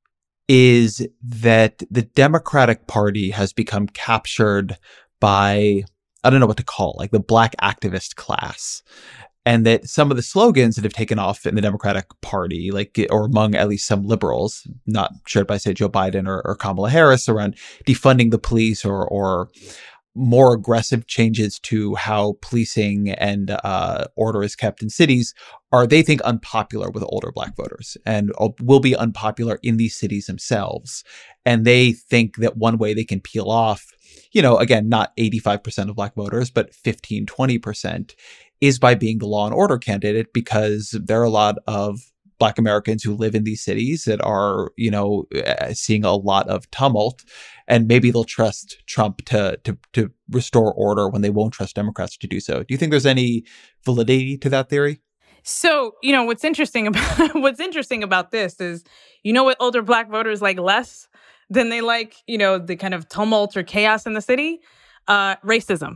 Speaker 4: is that the Democratic Party has become captured by, I don't know what to call it, like the Black activist class. And that some of the slogans that have taken off in the Democratic Party, or among at least some liberals, not shared by, say, Joe Biden or Kamala Harris, around defunding the police or more aggressive changes to how policing and order is kept in cities are, they think, unpopular with older Black voters and will be unpopular in these cities themselves. And they think that one way they can peel off, again, not 85% of Black voters, but 15, 20% is by being the law and order candidate, because there are a lot of Black Americans who live in these cities that are, seeing a lot of tumult, and maybe they'll trust Trump to restore order when they won't trust Democrats to do so. Do you think there's any validity to that theory?
Speaker 3: So, what's interesting about this is, what older Black voters like less than they like, the kind of tumult or chaos in the city? Racism.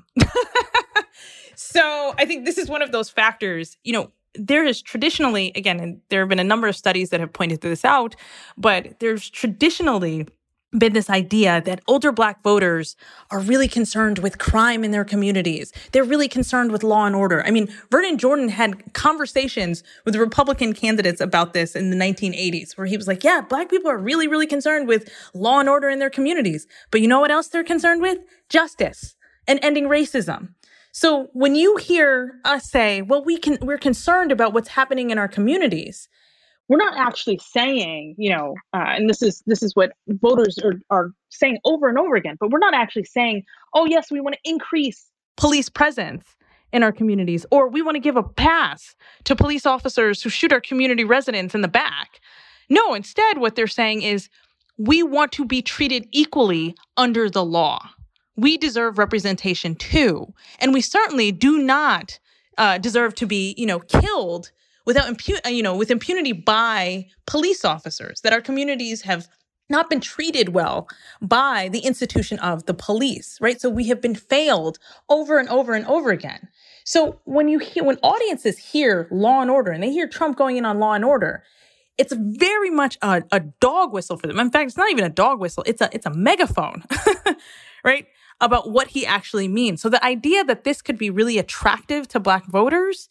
Speaker 3: So I think this is one of those factors, there is traditionally, again, and there have been a number of studies that have pointed this out, but there's traditionally been this idea that older Black voters are really concerned with crime in their communities. They're really concerned with law and order. I mean, Vernon Jordan had conversations with Republican candidates about this in the 1980s, where he was like, yeah, Black people are really, really concerned with law and order in their communities. But you know what else they're concerned with? Justice and ending racism. So when you hear us say, well, we're concerned about what's happening in our communities, we're not actually saying, and this is what voters are saying over and over again, but we're not actually saying, oh, yes, we want to increase police presence in our communities, or we want to give a pass to police officers who shoot our community residents in the back. No, instead, what they're saying is we want to be treated equally under the law. We deserve representation too. And we certainly do not deserve to be, killed without with impunity by police officers, that our communities have not been treated well by the institution of the police, right? So we have been failed over and over and over again. So when audiences hear law and order and they hear Trump going in on law and order, it's very much a dog whistle for them. In fact, it's not even a dog whistle. It's a megaphone, right? About what he actually means. So the idea that this could be really attractive to Black voters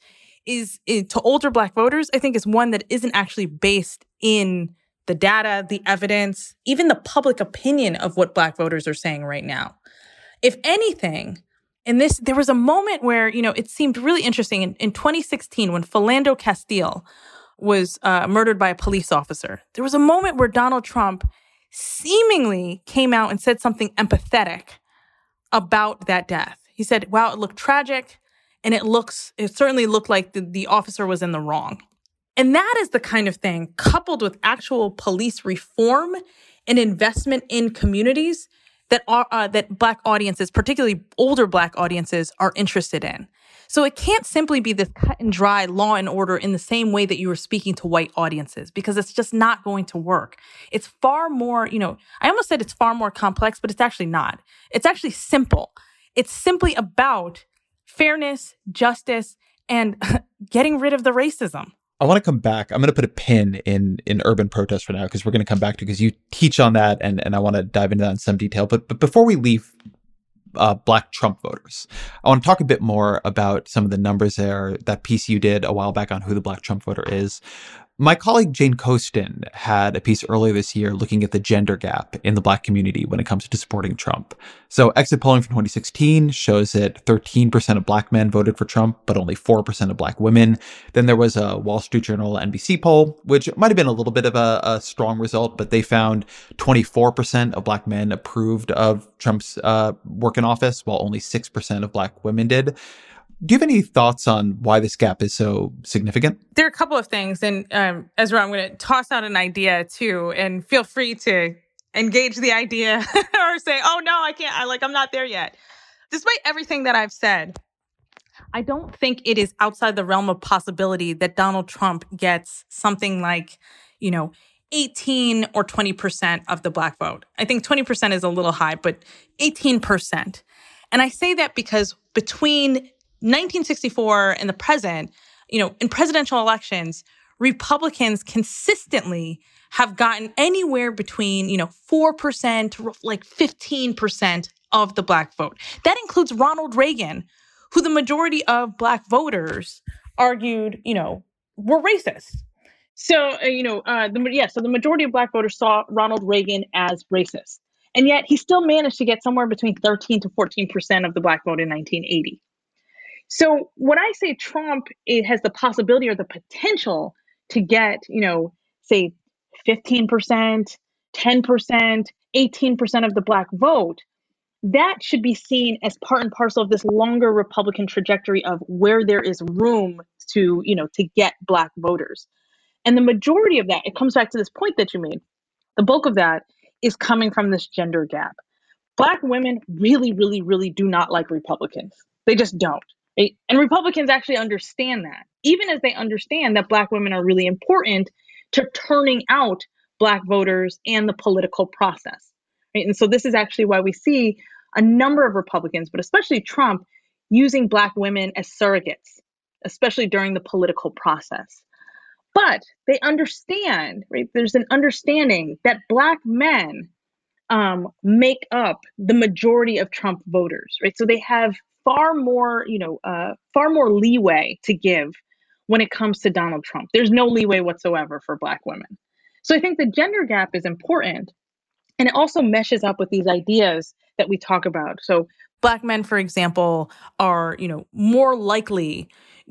Speaker 3: to older Black voters, I think is one that isn't actually based in the data, the evidence, even the public opinion of what Black voters are saying right now. If anything, there was a moment where, it seemed really interesting in 2016 when Philando Castile was murdered by a police officer. There was a moment where Donald Trump seemingly came out and said something empathetic about that death. He said, wow, it looked tragic. And it certainly looked like the officer was in the wrong. And that is the kind of thing, coupled with actual police reform and investment in communities, that Black audiences, particularly older Black audiences, are interested in. So it can't simply be this cut and dry law and order in the same way that you were speaking to white audiences, because it's just not going to work. It's far more, I almost said it's far more complex, but it's actually not. It's actually simple. It's simply about fairness, justice, and getting rid of the racism.
Speaker 4: I want to come back. I'm going to put a pin in urban protest for now, because we're going to come back to, because you teach on that, and I want to dive into that in some detail. But before we leave Black Trump voters, I want to talk a bit more about some of the numbers there, that piece you did a while back on who the Black Trump voter is. My colleague Jane Coaston had a piece earlier this year looking at the gender gap in the Black community when it comes to supporting Trump. So exit polling from 2016 shows that 13% of Black men voted for Trump, but only 4% of Black women. Then there was a Wall Street Journal NBC poll, which might have been a little bit of a strong result, but they found 24% of Black men approved of Trump's work in office, while only 6% of Black women did. Do you have any thoughts on why this gap is so significant?
Speaker 3: There are a couple of things. And Ezra, I'm going to toss out an idea too, and feel free to engage the idea or say, oh, no, I can't. I'm not there yet. Despite everything that I've said, I don't think it is outside the realm of possibility that Donald Trump gets something like, 18 or 20% of the Black vote. I think 20% is a little high, but 18%. And I say that because between 1964 and the present, in presidential elections, Republicans consistently have gotten anywhere between, 4% to like 15% of the Black vote. That includes Ronald Reagan, who the majority of Black voters argued, were racist. So, so the majority of Black voters saw Ronald Reagan as racist. And yet he still managed to get somewhere between 13 to 14% of the Black vote in 1980. So when I say Trump, it has the possibility or the potential to get, say 15%, 10%, 18% of the Black vote, that should be seen as part and parcel of this longer Republican trajectory of where there is room to get Black voters. And the majority of that, it comes back to this point that you made. The bulk of that is coming from this gender gap. Black women really, really, really do not like Republicans. They just don't. Right? And Republicans actually understand that, even as they understand that Black women are really important to turning out Black voters and the political process. Right? And so this is actually why we see a number of Republicans, but especially Trump, using Black women as surrogates, especially during the political process. But they understand, right? There's an understanding that Black men make up the majority of Trump voters, right? So they have far more leeway to give when it comes to Donald Trump. There's no leeway whatsoever for Black women. So I think the gender gap is important. And it also meshes up with these ideas that we talk about. So Black men, for example, are, more likely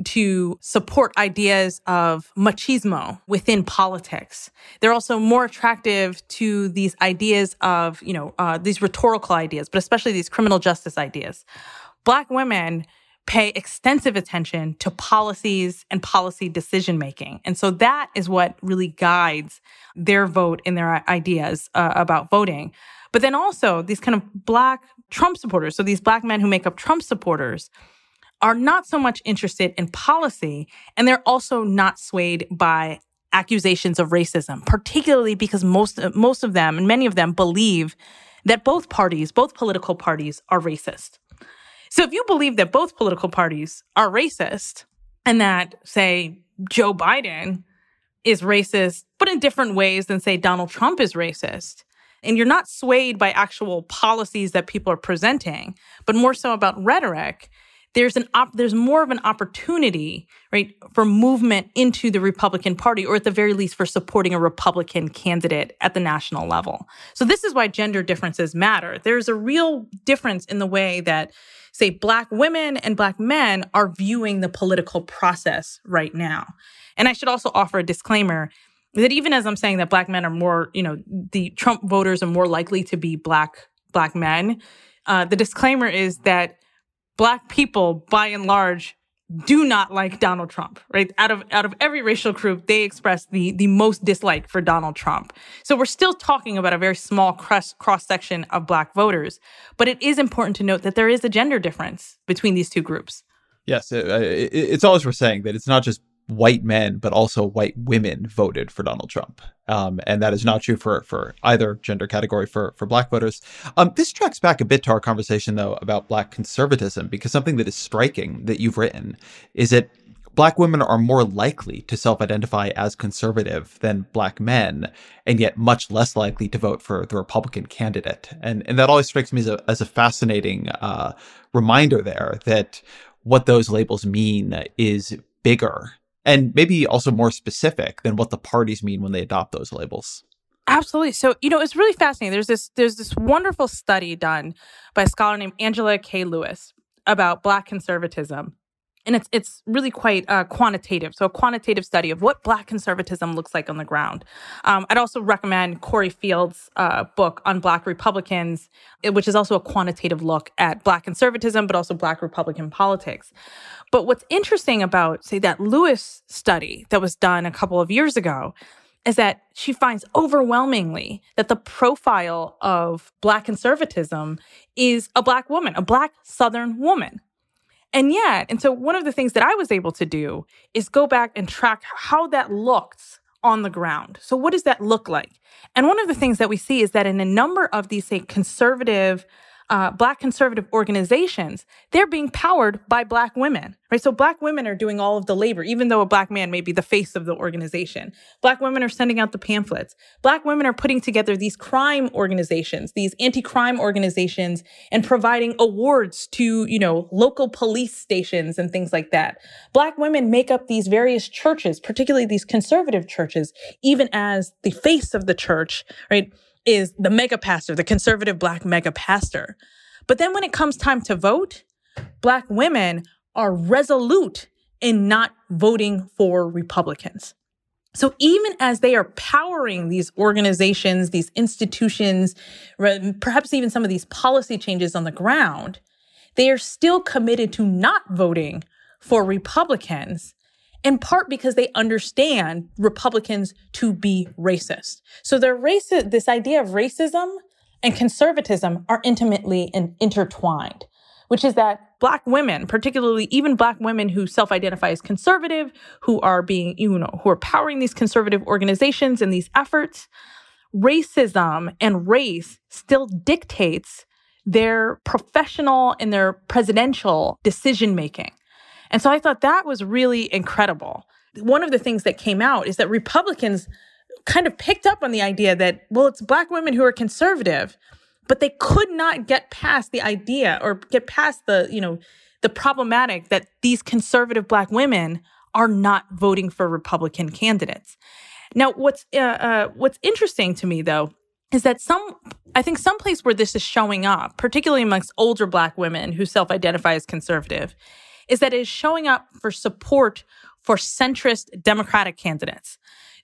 Speaker 3: to support ideas of machismo within politics. They're also more attractive to these ideas of, these rhetorical ideas, but especially these criminal justice ideas. Black women pay extensive attention to policies and policy decision-making. And so that is what really guides their vote and their ideas about voting. But then also these kind of Black Trump supporters, so these Black men who make up Trump supporters, are not so much interested in policy, and they're also not swayed by accusations of racism, particularly because most of them, and many of them, believe that both political parties are racist. So if you believe that both political parties are racist and that, say, Joe Biden is racist, but in different ways than, say, Donald Trump is racist, and you're not swayed by actual policies that people are presenting, but more so about rhetoric, there's more of an opportunity, right, for movement into the Republican Party, or at the very least for supporting a Republican candidate at the national level. So this is why gender differences matter. There's a real difference in the way that, say, Black women and Black men are viewing the political process right now. And I should also offer a disclaimer that even as I'm saying that Black men are more, the Trump voters are more likely to be Black men, the disclaimer is that Black people, by and large, do not like Donald Trump, right? Out of every racial group, they express the most dislike for Donald Trump. So we're still talking about a very small cross-section of Black voters. But it is important to note that there is a gender difference between these two groups. Yes,
Speaker 4: it's always worth saying that it's not just white men, but also white women voted for Donald Trump. And that is not true for either gender category for Black voters. This tracks back a bit to our conversation, though, about Black conservatism, because something that is striking that you've written is that Black women are more likely to self-identify as conservative than Black men, and yet much less likely to vote for the Republican candidate. And that always strikes me as a fascinating reminder there that what those labels mean is bigger and maybe also more specific than what the parties mean when they adopt those labels.
Speaker 3: Absolutely. So, it's really fascinating. There's this wonderful study done by a scholar named Angela K. Lewis about Black conservatism. And it's really quite quantitative. So a quantitative study of what Black conservatism looks like on the ground. I'd also recommend Corey Field's book on Black Republicans, which is also a quantitative look at Black conservatism, but also Black Republican politics. But what's interesting about, say, that Lewis study that was done a couple of years ago is that she finds overwhelmingly that the profile of Black conservatism is a Black woman, a Black Southern woman. And so one of the things that I was able to do is go back and track how that looked on the ground. So what does that look like? And one of the things that we see is that in a number of these, say, conservative, Black conservative organizations, they're being powered by Black women, right? So Black women are doing all of the labor, even though a Black man may be the face of the organization. Black women are sending out the pamphlets. Black women are putting together these crime organizations, these anti-crime organizations, and providing awards to, local police stations and things like that. Black women make up these various churches, particularly these conservative churches, even as the face of the church, right, is the mega pastor, the conservative Black mega pastor. But then when it comes time to vote, Black women are resolute in not voting for Republicans. So even as they are powering these organizations, these institutions, perhaps even some of these policy changes on the ground, they are still committed to not voting for Republicans, in part because they understand Republicans to be racist. So this idea of racism and conservatism are intimately intertwined, which is that Black women, particularly even Black women who self-identify as conservative, who are powering these conservative organizations and these efforts, racism and race still dictates their professional and their presidential decision-making. And so I thought that was really incredible. One of the things that came out is that Republicans kind of picked up on the idea that, well, it's Black women who are conservative, but they could not get past the idea or get past the problematic that these conservative Black women are not voting for Republican candidates. Now, what's interesting to me, though, is that I think some place where this is showing up, particularly amongst older Black women who self-identify as conservative, is that it is showing up for support for centrist Democratic candidates.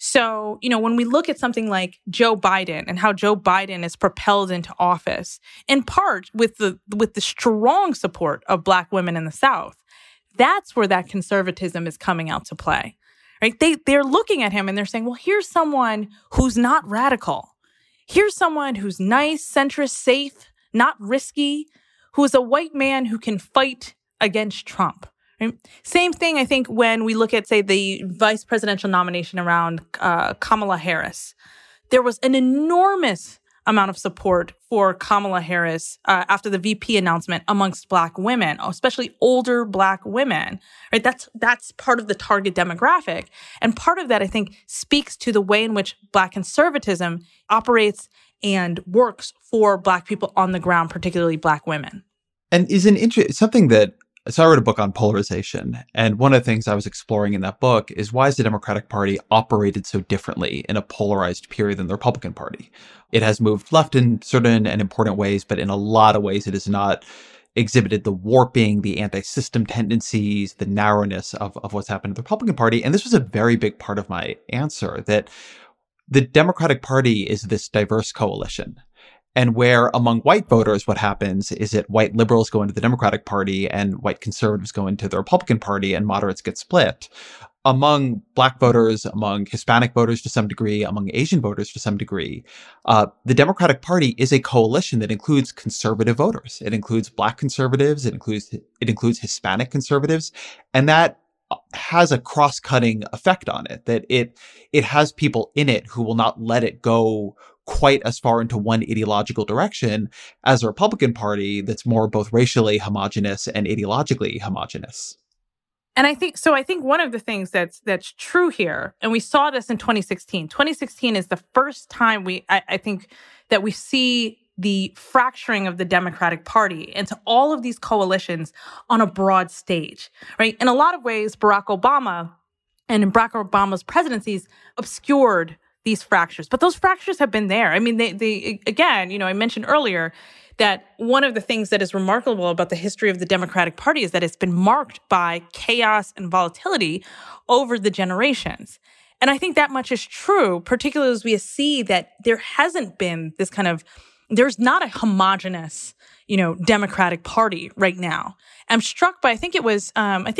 Speaker 3: So, when we look at something like Joe Biden and how Joe Biden is propelled into office, in part with the strong support of Black women in the South, that's where that conservatism is coming out to play, right? They're looking at him and they're saying, well, here's someone who's not radical. Here's someone who's nice, centrist, safe, not risky, who is a white man who can fight against Trump. Right? Same thing, I think, when we look at, say, the vice presidential nomination around Kamala Harris. There was an enormous amount of support for Kamala Harris after the VP announcement amongst Black women, especially older Black women. Right? That's part of the target demographic. And part of that, I think, speaks to the way in which Black conservatism operates and works for Black people on the ground, particularly Black women.
Speaker 4: And is something that, so I wrote a book on polarization, and one of the things I was exploring in that book is why has the Democratic Party operated so differently in a polarized period than the Republican Party? It has moved left in certain and important ways, but in a lot of ways it has not exhibited the warping, the anti-system tendencies, the narrowness of what's happened in the Republican Party. And this was a very big part of my answer, that the Democratic Party is this diverse coalition. And where among white voters, what happens is that white liberals go into the Democratic Party and white conservatives go into the Republican Party and moderates get split. Among Black voters, among Hispanic voters to some degree, among Asian voters to some degree, the Democratic Party is a coalition that includes conservative voters. It includes Black conservatives. It includes Hispanic conservatives. And that has a cross-cutting effect on it, that it has people in it who will not let it go quite as far into one ideological direction as a Republican Party that's more both racially homogenous and ideologically homogenous.
Speaker 3: And I think one of the things that's true here, and we saw this in 2016. 2016 is the first time I think that we see the fracturing of the Democratic Party into all of these coalitions on a broad stage, right? In a lot of ways, Barack Obama and in Barack Obama's presidencies obscured these fractures, but those fractures have been there. I mean, they again, I mentioned earlier that one of the things that is remarkable about the history of the Democratic Party is that it's been marked by chaos and volatility over the generations. And I think that much is true, particularly as we see that there hasn't been this there's not a homogenous, Democratic Party right now. I'm struck by, I think it was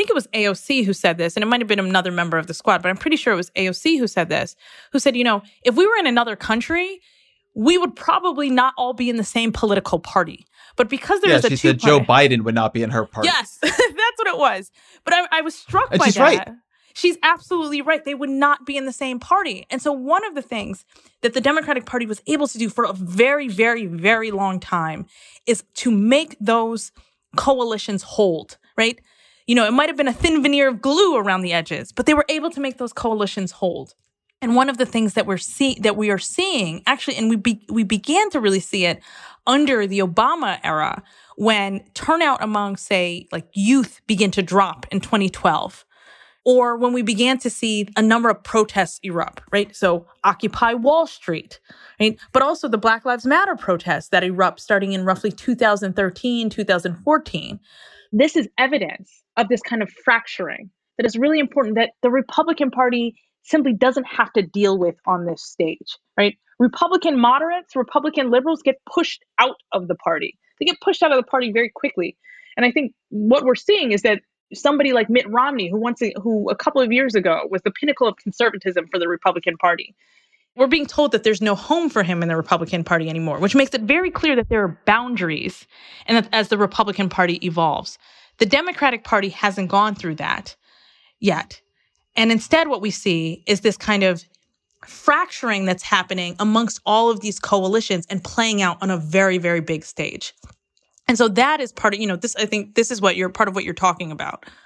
Speaker 3: AOC who said this, and it might have been another member of the squad, but I'm pretty sure it was AOC who said this, who said, if we were in another country, we would probably not all be in the same political party. But because there's
Speaker 4: she said Joe Biden would not be in her party.
Speaker 3: Yes, that's what it was. But I was struck by
Speaker 4: she's
Speaker 3: that.
Speaker 4: Right.
Speaker 3: She's absolutely right. They would not be in the same party. And so one of the things that the Democratic Party was able to do for a very, very, very long time is to make those coalitions hold, right? It might have been a thin veneer of glue around the edges, but they were able to make those coalitions hold. And one of the things that we are seeing, actually, and we began to really see it under the Obama era, when turnout among, say, like youth began to drop in 2012. Or when we began to see a number of protests erupt, right? So Occupy Wall Street, right? But also the Black Lives Matter protests that erupt starting in roughly 2013, 2014. This is evidence of this kind of fracturing that is really important that the Republican Party simply doesn't have to deal with on this stage, right? Republican moderates, Republican liberals get pushed out of the party. They get pushed out of the party very quickly. And I think what we're seeing is that somebody like Mitt Romney, who a couple of years ago was the pinnacle of conservatism for the Republican Party, we're being told that there's no home for him in the Republican Party anymore, which makes it very clear that there are boundaries and that as the Republican Party evolves. The Democratic Party hasn't gone through that yet. And instead, what we see is this kind of fracturing that's happening amongst all of these coalitions and playing out on a very, very big stage. And so that is part of, this, I think this is part of what you're talking about.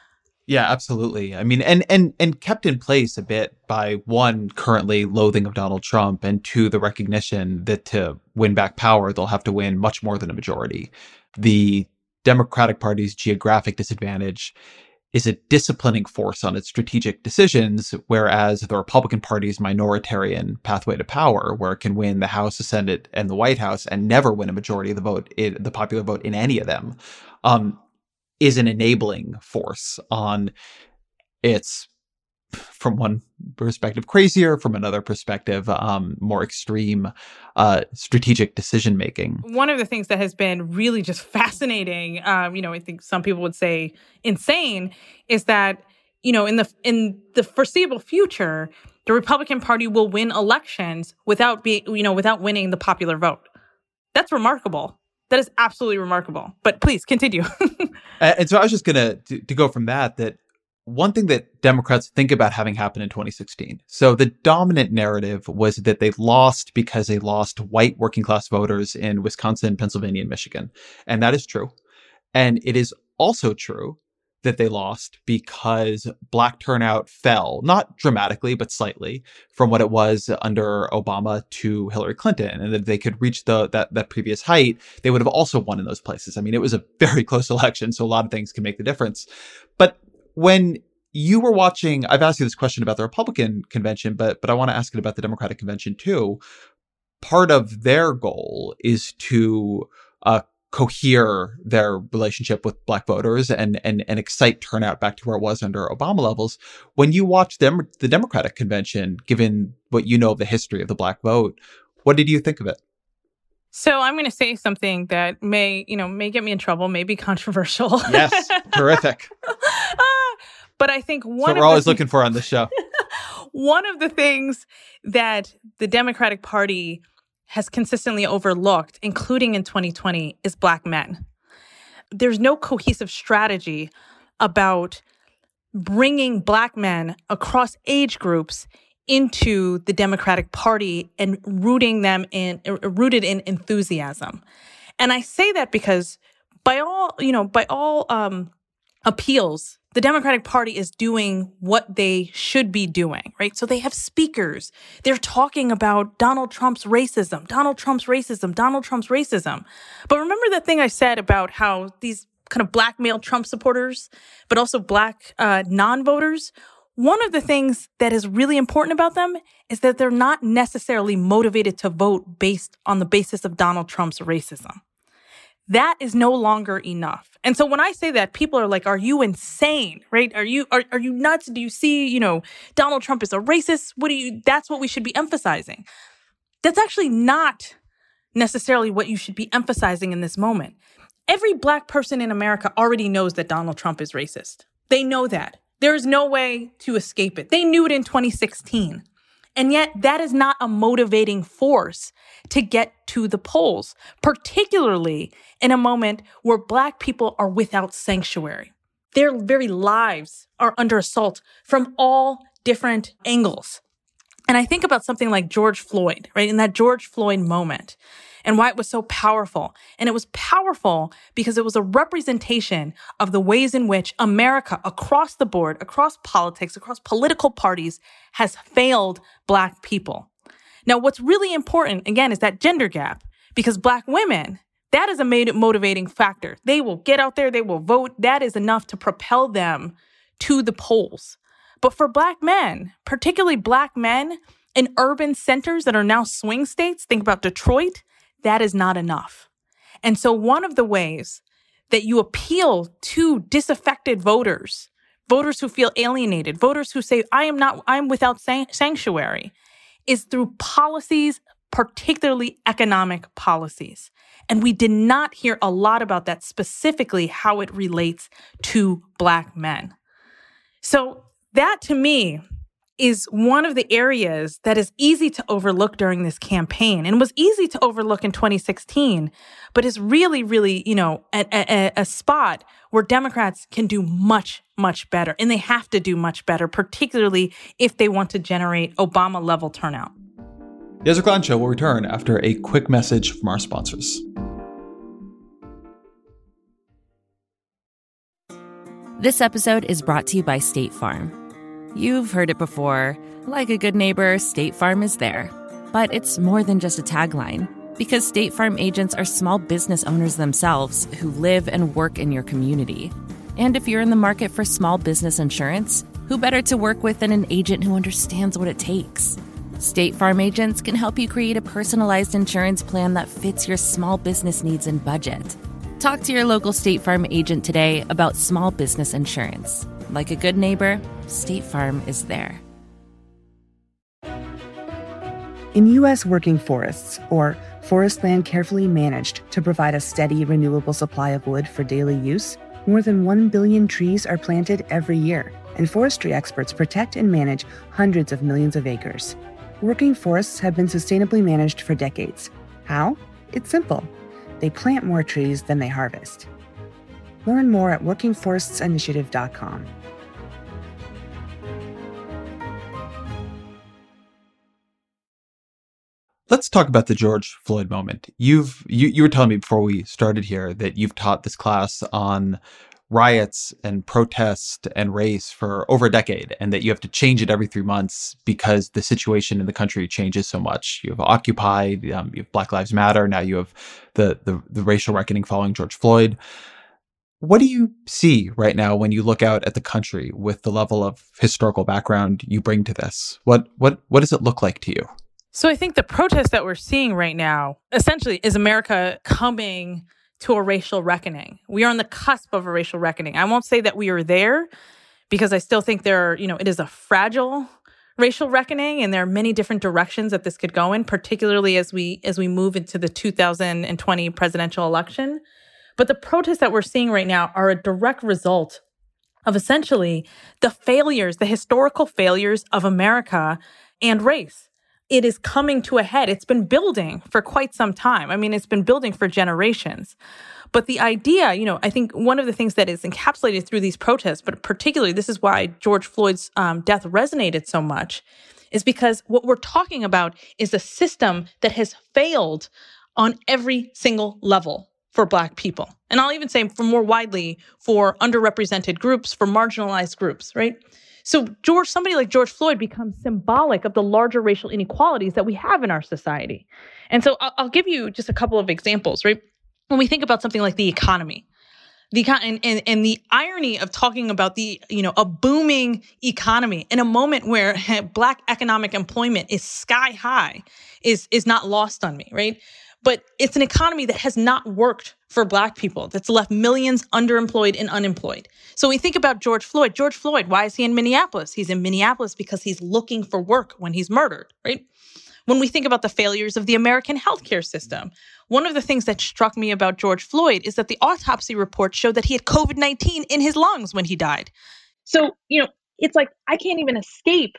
Speaker 4: Yeah, absolutely. I mean, and kept in place a bit by one, currently loathing of Donald Trump, and two, the recognition that to win back power, they'll have to win much more than a majority. The Democratic Party's geographic disadvantage is a disciplining force on its strategic decisions, whereas the Republican Party's minoritarian pathway to power, where it can win the House, the Senate, and the White House and never win a majority of the vote, the popular vote in any of them, is an enabling force on its, from one perspective, crazier, from another perspective, more extreme strategic decision making.
Speaker 3: One of the things that has been really just fascinating, I think some people would say insane, is that, in the foreseeable future, the Republican Party will win elections without winning the popular vote. That's remarkable. That is absolutely remarkable. But please continue.
Speaker 4: And so I was just going to go from that one thing that Democrats think about having happened in 2016. So the dominant narrative was that they lost because they lost white working class voters in Wisconsin, Pennsylvania, and Michigan. And that is true. And it is also true that they lost because Black turnout fell, not dramatically, but slightly, from what it was under Obama to Hillary Clinton. And that they could reach that previous height, they would have also won in those places. I mean, it was a very close election, so a lot of things can make the difference. But when you were watching, I've asked you this question about the Republican convention, but I want to ask it about the Democratic convention too. Part of their goal is to cohere their relationship with Black voters and excite turnout back to where it was under Obama levels. When you watched the Democratic convention, given what you know of the history of the Black vote, what did you think of it?
Speaker 3: So I'm going to say something that may get me in trouble, may be controversial.
Speaker 4: Yes, terrific.
Speaker 3: But I think
Speaker 4: we're always looking for on this show.
Speaker 3: One of the things that the Democratic Party has consistently overlooked, including in 2020, is Black men. There's no cohesive strategy about bringing Black men across age groups into the Democratic Party and rooted in enthusiasm. And I say that because by all appeals, the Democratic Party is doing what they should be doing, right? So they have speakers. They're talking about Donald Trump's racism, Donald Trump's racism, Donald Trump's racism. But remember that thing I said about how these kind of Black male Trump supporters, but also Black non-voters, one of the things that is really important about them is that they're not necessarily motivated to vote based on the basis of Donald Trump's racism. That is no longer enough. And so when I say that, people are like, are you insane, right? Are you nuts? Do you see, Donald Trump is a racist? That's what we should be emphasizing. That's actually not necessarily what you should be emphasizing in this moment. Every Black person in America already knows that Donald Trump is racist. They know that. There is no way to escape it. They knew it in 2016. And yet that is not a motivating force to get to the polls, particularly in a moment where Black people are without sanctuary. Their very lives are under assault from all different angles. And I think about something like George Floyd, right? In that George Floyd moment, and why it was so powerful. And it was powerful because it was a representation of the ways in which America, across the board, across politics, across political parties, has failed Black people. Now, what's really important, again, is that gender gap, because Black women, that is a motivating factor. They will get out there, they will vote. That is enough to propel them to the polls. But for Black men, particularly Black men in urban centers that are now swing states, think about Detroit, that is not enough. And so one of the ways that you appeal to disaffected voters who feel alienated, voters who say, I'm without sanctuary, is through policies, particularly economic policies. And we did not hear a lot about that, specifically how it relates to Black men. So that, to me, is one of the areas that is easy to overlook during this campaign, and was easy to overlook in 2016, but is really, really, a spot where Democrats can do much, much better. And they have to do much better, particularly if they want to generate Obama-level turnout.
Speaker 4: The Ezra Klein Show will return after a quick message from our sponsors.
Speaker 1: This episode is brought to you by State Farm. You've heard it before. Like a good neighbor, State Farm is there. But it's more than just a tagline, because State Farm agents are small business owners themselves who live and work in your community. And if you're in the market for small business insurance, who better to work with than an agent who understands what it takes? State Farm agents can help you create a personalized insurance plan that fits your small business needs and budget. Talk to your local State Farm agent today about small business insurance. Like a good neighbor, State Farm is there.
Speaker 2: In U.S. working forests, or forest land carefully managed to provide a steady, renewable supply of wood for daily use, more than 1 billion trees are planted every year, and forestry experts protect and manage hundreds of millions of acres. Working forests have been sustainably managed for decades. How? It's simple. They plant more trees than they harvest. Learn more at workingforestsinitiative.com.
Speaker 4: Let's talk about the George Floyd moment. You were telling me before we started here that you've taught this class on riots and protest and race for over a decade, and that you have to change it every 3 months because the situation in the country changes so much. You have Occupy, you have Black Lives Matter, now you have the racial reckoning following George Floyd. What do you see right now when you look out at the country with the level of historical background you bring to this? What does it look like to you?
Speaker 3: So I think the protest that we're seeing right now essentially is America coming to a racial reckoning. We are on the cusp of a racial reckoning. I won't say that we are there, because I still think it is a fragile racial reckoning, and there are many different directions that this could go in, particularly as we move into the 2020 presidential election. But the protests that we're seeing right now are a direct result of essentially the historical failures of America and race. It is coming to a head. It's been building for quite some time. I mean, it's been building for generations. But the idea, I think one of the things that is encapsulated through these protests, but particularly this is why George Floyd's death resonated so much, is because what we're talking about is a system that has failed on every single level for Black people. And I'll even say for more widely for underrepresented groups, for marginalized groups, right? So somebody like George Floyd becomes symbolic of the larger racial inequalities that we have in our society. And so I'll give you just a couple of examples, right? When we think about something like the economy, and the irony of talking about a booming economy in a moment where Black economic employment is sky high is not lost on me, right? But it's an economy that has not worked for Black people, that's left millions underemployed and unemployed. So we think about George Floyd, why is he in Minneapolis? He's in Minneapolis because he's looking for work when he's murdered, right? When we think about the failures of the American healthcare system, one of the things that struck me about George Floyd is that the autopsy report showed that he had COVID-19 in his lungs when he died. So, it's like I can't even escape,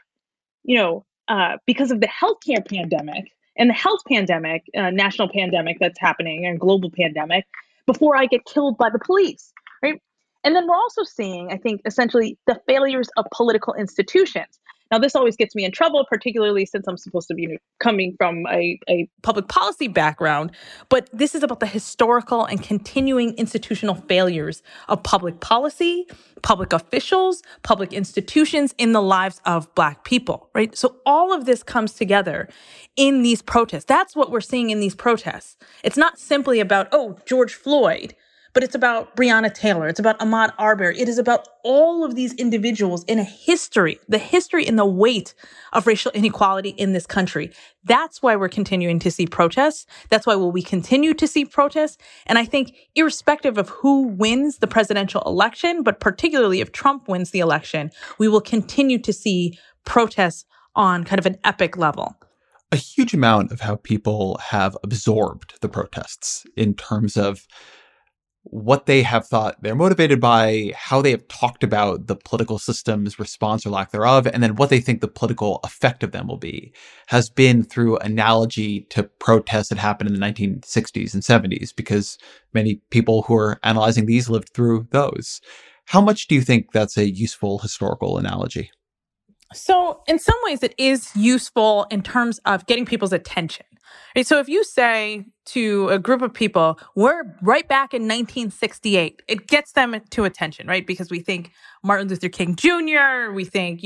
Speaker 3: because of the healthcare pandemic and the health pandemic, national pandemic that's happening, and global pandemic, before I get killed by the police, right? And then we're also seeing, I think, essentially the failures of political institutions. Now, this always gets me in trouble, particularly since I'm supposed to be coming from a public policy background. But this is about the historical and continuing institutional failures of public policy, public officials, public institutions in the lives of Black people, right? So all of this comes together in these protests. That's what we're seeing in these protests. It's not simply about, George Floyd, but it's about Breonna Taylor. It's about Ahmaud Arbery. It is about all of these individuals in the history and the weight of racial inequality in this country. That's why we're continuing to see protests. That's why we continue to see protests. And I think irrespective of who wins the presidential election, but particularly if Trump wins the election, we will continue to see protests on kind of an epic level.
Speaker 4: A huge amount of how people have absorbed the protests in terms of what they have thought they're motivated by, how they have talked about the political system's response or lack thereof, and then what they think the political effect of them will be, has been through analogy to protests that happened in the 1960s and 70s, because many people who are analyzing these lived through those. How much do you think that's a useful historical analogy?
Speaker 3: So in some ways, it is useful in terms of getting people's attention. Right? So if you say to a group of people, we're right back in 1968, it gets them to attention, right? Because we think Martin Luther King Jr., we think,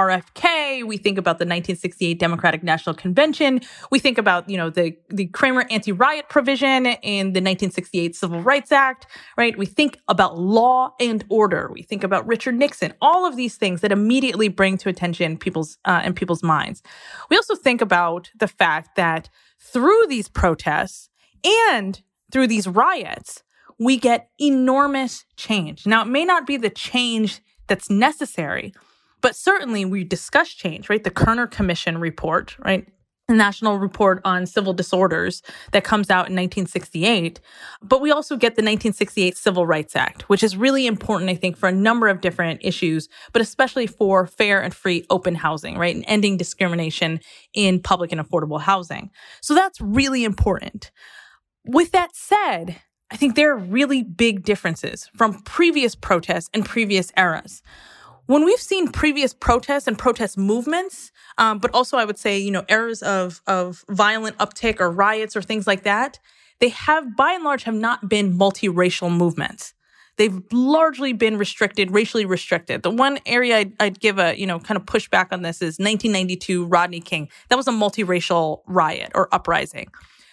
Speaker 3: RFK, we think about the 1968 Democratic National Convention, we think about, the Kramer anti-riot provision in the 1968 Civil Rights Act, right? We think about law and order. We think about Richard Nixon, all of these things that immediately bring to attention people's minds. We also think about the fact that through these protests and through these riots, we get enormous change. Now, it may not be the change that's necessary, but certainly we discuss change, right? The Kerner Commission report, right? The National Report on Civil Disorders that comes out in 1968. But we also get the 1968 Civil Rights Act, which is really important, I think, for a number of different issues, but especially for fair and free open housing, right? And ending discrimination in public and affordable housing. So that's really important. With that said, I think there are really big differences from previous protests and previous eras. When we've seen previous protests and protest movements, but also I would say, eras of violent uptick or riots or things like that, they have, by and large, have not been multiracial movements. They've largely been racially restricted. The one area I'd give a, kind of pushback on this is 1992 Rodney King. That was a multiracial riot or uprising.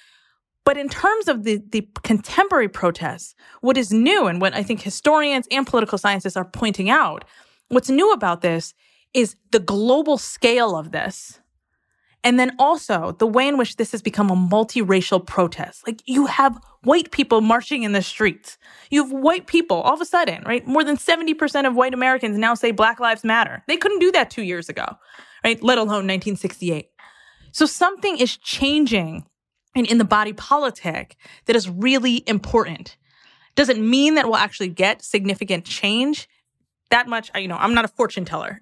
Speaker 3: But in terms of the contemporary protests, what is new and what I think historians and political scientists are pointing out, what's new about this is the global scale of this. And then also the way in which this has become a multiracial protest. Like you have white people marching in the streets. You have white people all of a sudden, right? More than 70% of white Americans now say Black Lives Matter. They couldn't do that 2 years ago, right? Let alone 1968. So something is changing in the body politic that is really important. Doesn't mean that we'll actually get significant change. That much, I'm not a fortune teller,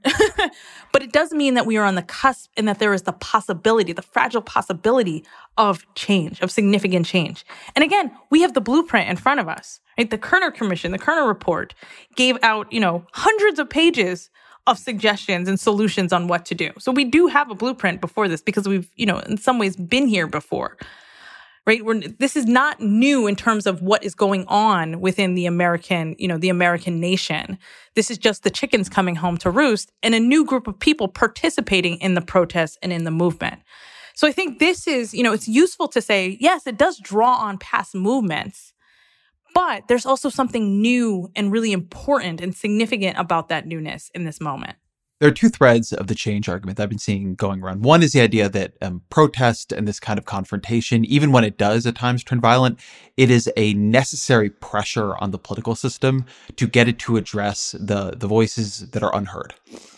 Speaker 3: but it does mean that we are on the cusp and that there is the possibility, the fragile possibility of change, of significant change. And again, we have the blueprint in front of us, right? The Kerner Commission, the Kerner Report gave out, hundreds of pages of suggestions and solutions on what to do. So we do have a blueprint before this because we've, in some ways been here before. Right? This is not new in terms of what is going on within the American nation. This is just the chickens coming home to roost and a new group of people participating in the protests and in the movement. So I think this is, it's useful to say, yes, it does draw on past movements, but there's also something new and really important and significant about that newness in this moment.
Speaker 4: There are two threads of the change argument that I've been seeing going around. One is the idea that protest and this kind of confrontation, even when it does at times turn violent, it is a necessary pressure on the political system to get it to address the voices that are unheard.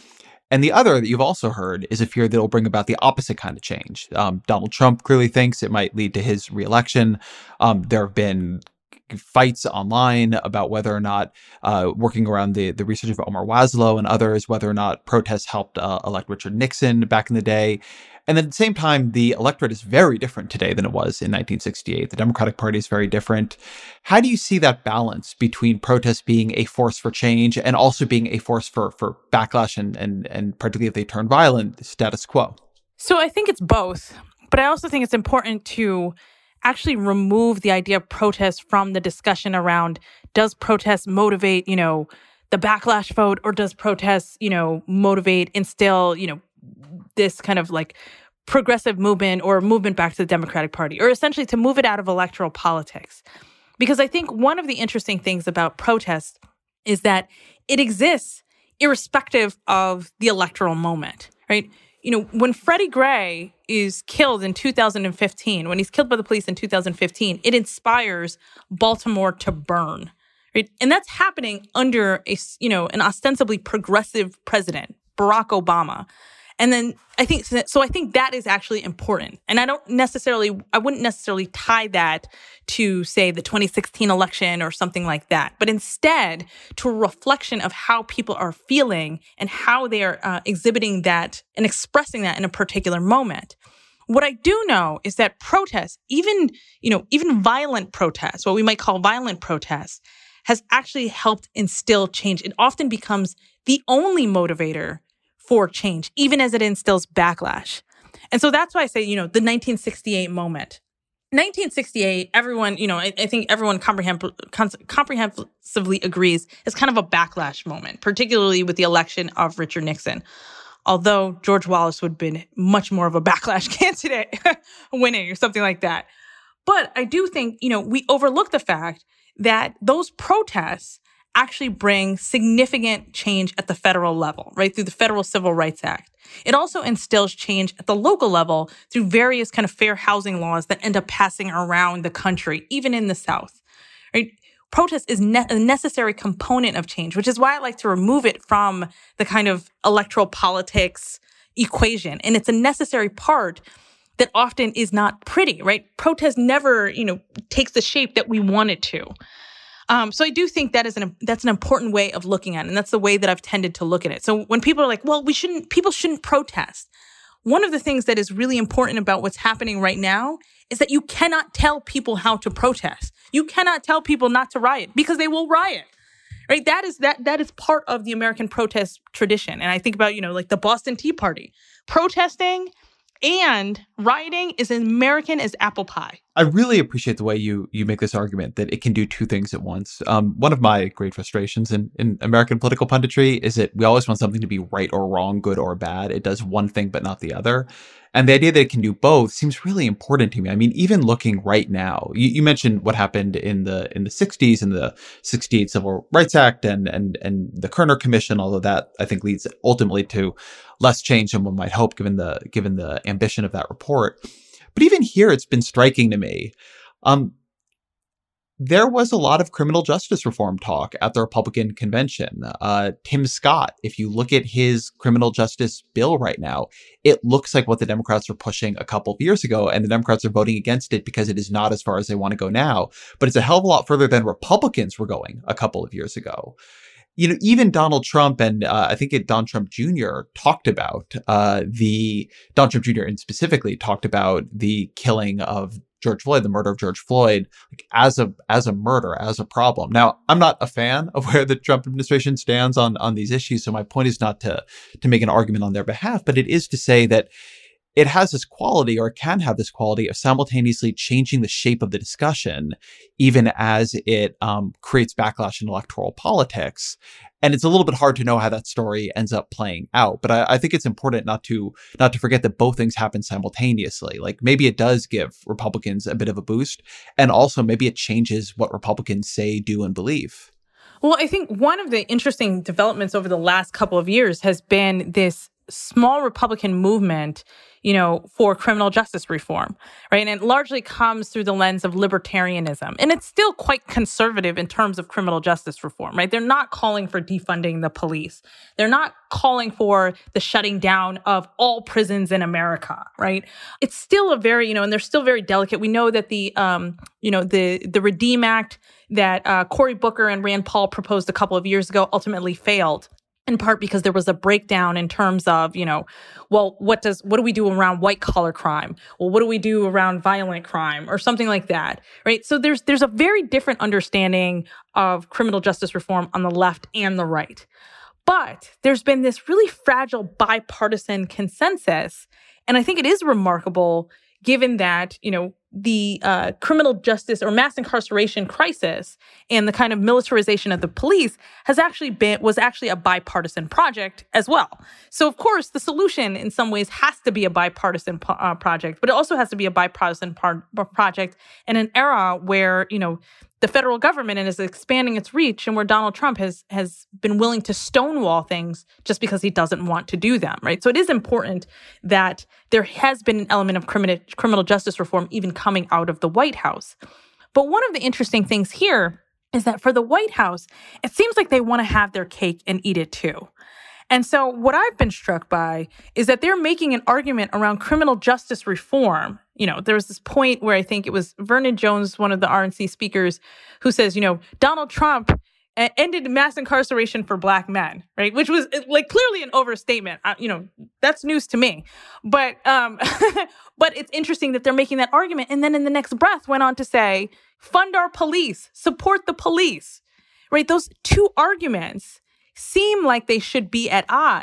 Speaker 4: And the other that you've also heard is a fear that will bring about the opposite kind of change. Donald Trump clearly thinks it might lead to his reelection. There have been fights online about whether or not, working around the research of Omar Waslow and others, whether or not protests helped elect Richard Nixon back in the day. And then at the same time, the electorate is very different today than it was in 1968. The Democratic Party is very different. How do you see that balance between protests being a force for change and also being a force for backlash and particularly if they turn violent, status quo?
Speaker 3: So I think it's both, but I also think it's important to actually remove the idea of protest from the discussion around, does protest motivate, the backlash vote, or does protest, motivate, instill, this kind of like progressive movement or movement back to the Democratic Party, or essentially to move it out of electoral politics. Because I think one of the interesting things about protest is that it exists irrespective of the electoral moment, right? When Freddie Gray is killed in 2015, when he's killed by the police in 2015, it inspires Baltimore to burn, right? And that's happening under an ostensibly progressive president, Barack Obama. And then I think that is actually important. And I wouldn't necessarily tie that to, say, the 2016 election or something like that, but instead to a reflection of how people are feeling and how they are exhibiting that and expressing that in a particular moment. What I do know is that protests, even violent protests, what we might call violent protests, has actually helped instill change. It often becomes the only motivator for change, even as it instills backlash. And so that's why I say, the 1968 moment. 1968, everyone, I think everyone comprehensively agrees is kind of a backlash moment, particularly with the election of Richard Nixon. Although George Wallace would have been much more of a backlash candidate winning or something like that. But I do think, we overlook the fact that those protests actually bring significant change at the federal level, right, through the Federal Civil Rights Act. It also instills change at the local level through various kind of fair housing laws that end up passing around the country, even in the South, right? Protest is a necessary component of change, which is why I like to remove it from the kind of electoral politics equation. And it's a necessary part that often is not pretty, right? Protest never, takes the shape that we want it to. So I do think that's an important way of looking at it, and that's the way that I've tended to look at it. So when people are like, well, people shouldn't protest. One of the things that is really important about what's happening right now is that you cannot tell people how to protest. You cannot tell people not to riot because they will riot. Right? That is part of the American protest tradition. And I think about, like the Boston Tea Party. Protesting and rioting is as American as apple pie.
Speaker 4: I really appreciate the way you make this argument that it can do two things at once. One of my great frustrations in American political punditry is that we always want something to be right or wrong, good or bad. It does one thing but not the other. And the idea that it can do both seems really important to me. I mean, even looking right now, you mentioned what happened in the 60s and the 68 Civil Rights Act and the Kerner Commission, although that I think leads ultimately to less change than one might hope given the ambition of that report. But even here, it's been striking to me. There was a lot of criminal justice reform talk at the Republican convention. Tim Scott, if you look at his criminal justice bill right now, it looks like what the Democrats were pushing a couple of years ago, and the Democrats are voting against it because it is not as far as they want to go now. But it's a hell of a lot further than Republicans were going a couple of years ago. Even Donald Trump and I think Don Trump Jr. talked about Don Trump Jr. and specifically talked about the killing of George Floyd, the murder of George Floyd, like as a murder, as a problem. Now, I'm not a fan of where the Trump administration stands on these issues, so my point is not to make an argument on their behalf, but it is to say that it has this quality, or it can have this quality, of simultaneously changing the shape of the discussion, even as it creates backlash in electoral politics. And it's a little bit hard to know how that story ends up playing out. But I think it's important not to forget that both things happen simultaneously. Like maybe it does give Republicans a bit of a boost, and also maybe it changes what Republicans say, do, and believe.
Speaker 3: Well, I think one of the interesting developments over the last couple of years has been this small Republican movement, for criminal justice reform, right? And it largely comes through the lens of libertarianism. And it's still quite conservative in terms of criminal justice reform, right? They're not calling for defunding the police. They're not calling for the shutting down of all prisons in America, right? It's still a very, and they're still very delicate. We know that the REDEEM Act that Cory Booker and Rand Paul proposed a couple of years ago ultimately failed, in part because there was a breakdown in terms of, what do we do around white collar crime? Well, what do we do around violent crime or something like that, right? So there's a very different understanding of criminal justice reform on the left and the right. But there's been this really fragile bipartisan consensus. And I think it is remarkable given that, the criminal justice or mass incarceration crisis and the kind of militarization of the police was actually a bipartisan project as well. So, of course, the solution in some ways has to be a bipartisan project, but it also has to be a bipartisan project in an era where, the federal government is expanding its reach and where Donald Trump has been willing to stonewall things just because he doesn't want to do them, right? So it is important that there has been an element of criminal justice reform even coming out of the White House. But one of the interesting things here is that for the White House, it seems like they want to have their cake and eat it too. And so what I've been struck by is that they're making an argument around criminal justice reform. There was this point where I think it was Vernon Jones, one of the RNC speakers, who says, Donald Trump ended mass incarceration for Black men, right? Which was clearly an overstatement. That's news to me. But but it's interesting that they're making that argument. And then in the next breath went on to say, fund our police, support the police, right? Those two arguments seem like they should be at odds.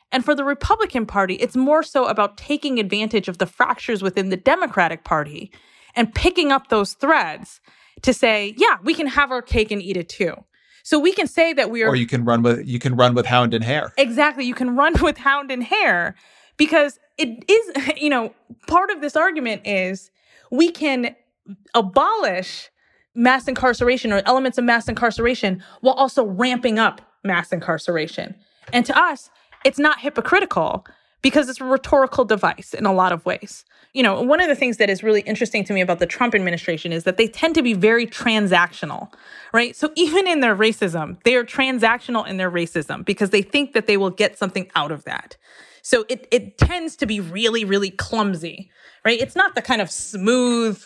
Speaker 3: And for the Republican Party, it's more so about taking advantage of the fractures within the Democratic Party and picking up those threads to say, yeah, we can have our cake and eat it too. So we can say that we are...
Speaker 4: Or you can run with hound and hare.
Speaker 3: Exactly. You can run with hound and hare because it is, part of this argument is we can abolish mass incarceration or elements of mass incarceration while also ramping up mass incarceration. And to us, it's not hypocritical because it's a rhetorical device in a lot of ways. One of the things that is really interesting to me about the Trump administration is that they tend to be very transactional, right? So even in their racism, they are transactional in their racism because they think that they will get something out of that. So it tends to be really, really clumsy, right? It's not the kind of smooth,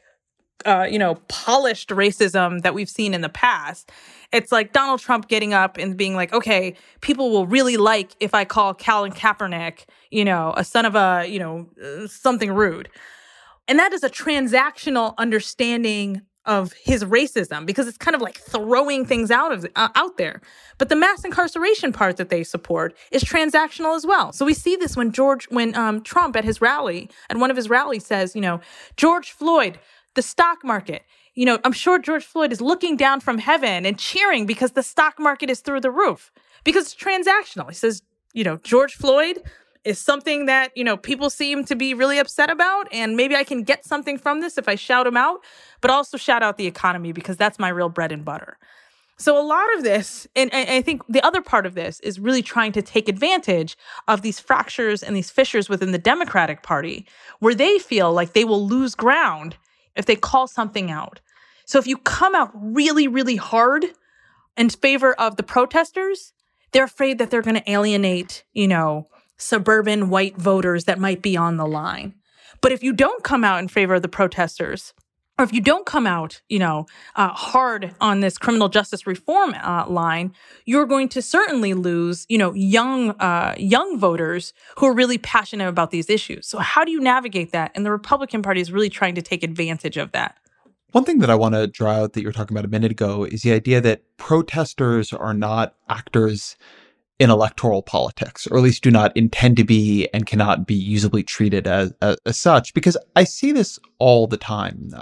Speaker 3: polished racism that we've seen in the past. It's like Donald Trump getting up and being like, okay, people will really like if I call Colin Kaepernick, a son of a, something rude. And that is a transactional understanding of his racism because it's kind of like throwing things out there. But the mass incarceration part that they support is transactional as well. So we see this when Trump at one of his rallies says, George Floyd, the stock market, I'm sure George Floyd is looking down from heaven and cheering because the stock market is through the roof because it's transactional. He says, George Floyd is something that, people seem to be really upset about. And maybe I can get something from this if I shout him out, but also shout out the economy because that's my real bread and butter. So a lot of this, and I think the other part of this is really trying to take advantage of these fractures and these fissures within the Democratic Party where they feel like they will lose ground if they call something out. So if you come out really, really hard in favor of the protesters, they're afraid that they're going to alienate, suburban white voters that might be on the line. But if you don't come out in favor of the protesters, or if you don't come out, hard on this criminal justice reform line, you're going to certainly lose, young voters who are really passionate about these issues. So how do you navigate that? And the Republican Party is really trying to take advantage of that.
Speaker 4: One thing that I want to draw out that you were talking about a minute ago is the idea that protesters are not actors in electoral politics, or at least do not intend to be and cannot be usably treated as such, because I see this all the time.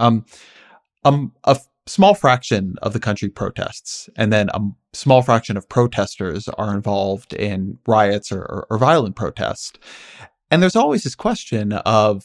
Speaker 4: A small fraction of the country protests, and then a small fraction of protesters are involved in riots or violent protest. And there's always this question of,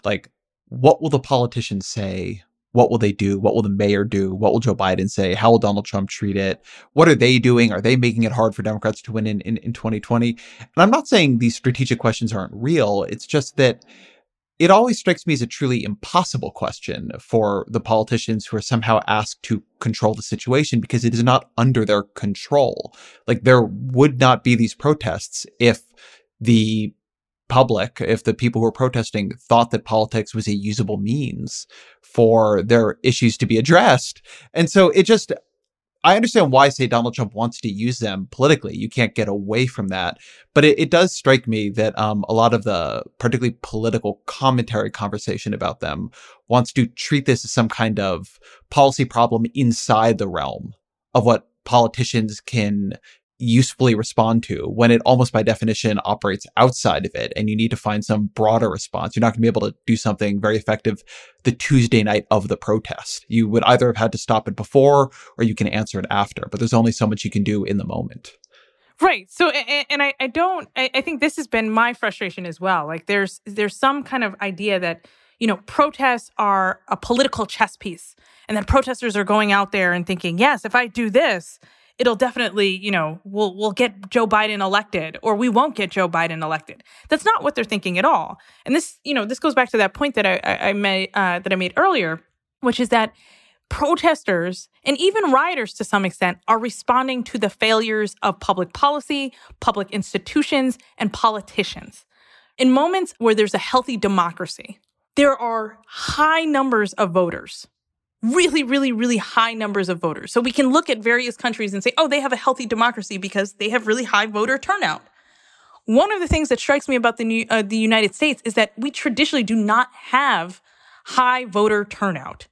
Speaker 4: what will the politicians say? What will they do? What will the mayor do? What will Joe Biden say? How will Donald Trump treat it? What are they doing? Are they making it hard for Democrats to win in 2020? And I'm not saying these strategic questions aren't real. It's just that it always strikes me as a truly impossible question for the politicians who are somehow asked to control the situation because it is not under their control. There would not be these protests if the public, if the people who were protesting thought that politics was a usable means for their issues to be addressed. And so I understand why, say, Donald Trump wants to use them politically. You can't get away from that. But it does strike me that a lot of the particularly political commentary conversation about them wants to treat this as some kind of policy problem inside the realm of what politicians can usefully respond to, when it almost by definition operates outside of it, and you need to find some broader response. You're not going to be able to do something very effective the Tuesday night of the protest. You would either have had to stop it before, or you can answer it after, but there's only so much you can do in the moment.
Speaker 3: Right. So, and I think this has been my frustration as well. There's some kind of idea that, protests are a political chess piece, and that protesters are going out there and thinking, yes, if I do this, it'll definitely, we'll get Joe Biden elected, or we won't get Joe Biden elected. That's not what they're thinking at all. And this, this goes back to that point that I made earlier, which is that protesters and even rioters to some extent are responding to the failures of public policy, public institutions, and politicians. In moments where there's a healthy democracy, there are high numbers of voters. Really, really, really high numbers of voters. So we can look at various countries and say, oh, they have a healthy democracy because they have really high voter turnout. One of the things that strikes me about the United States is that we traditionally do not have high voter turnout.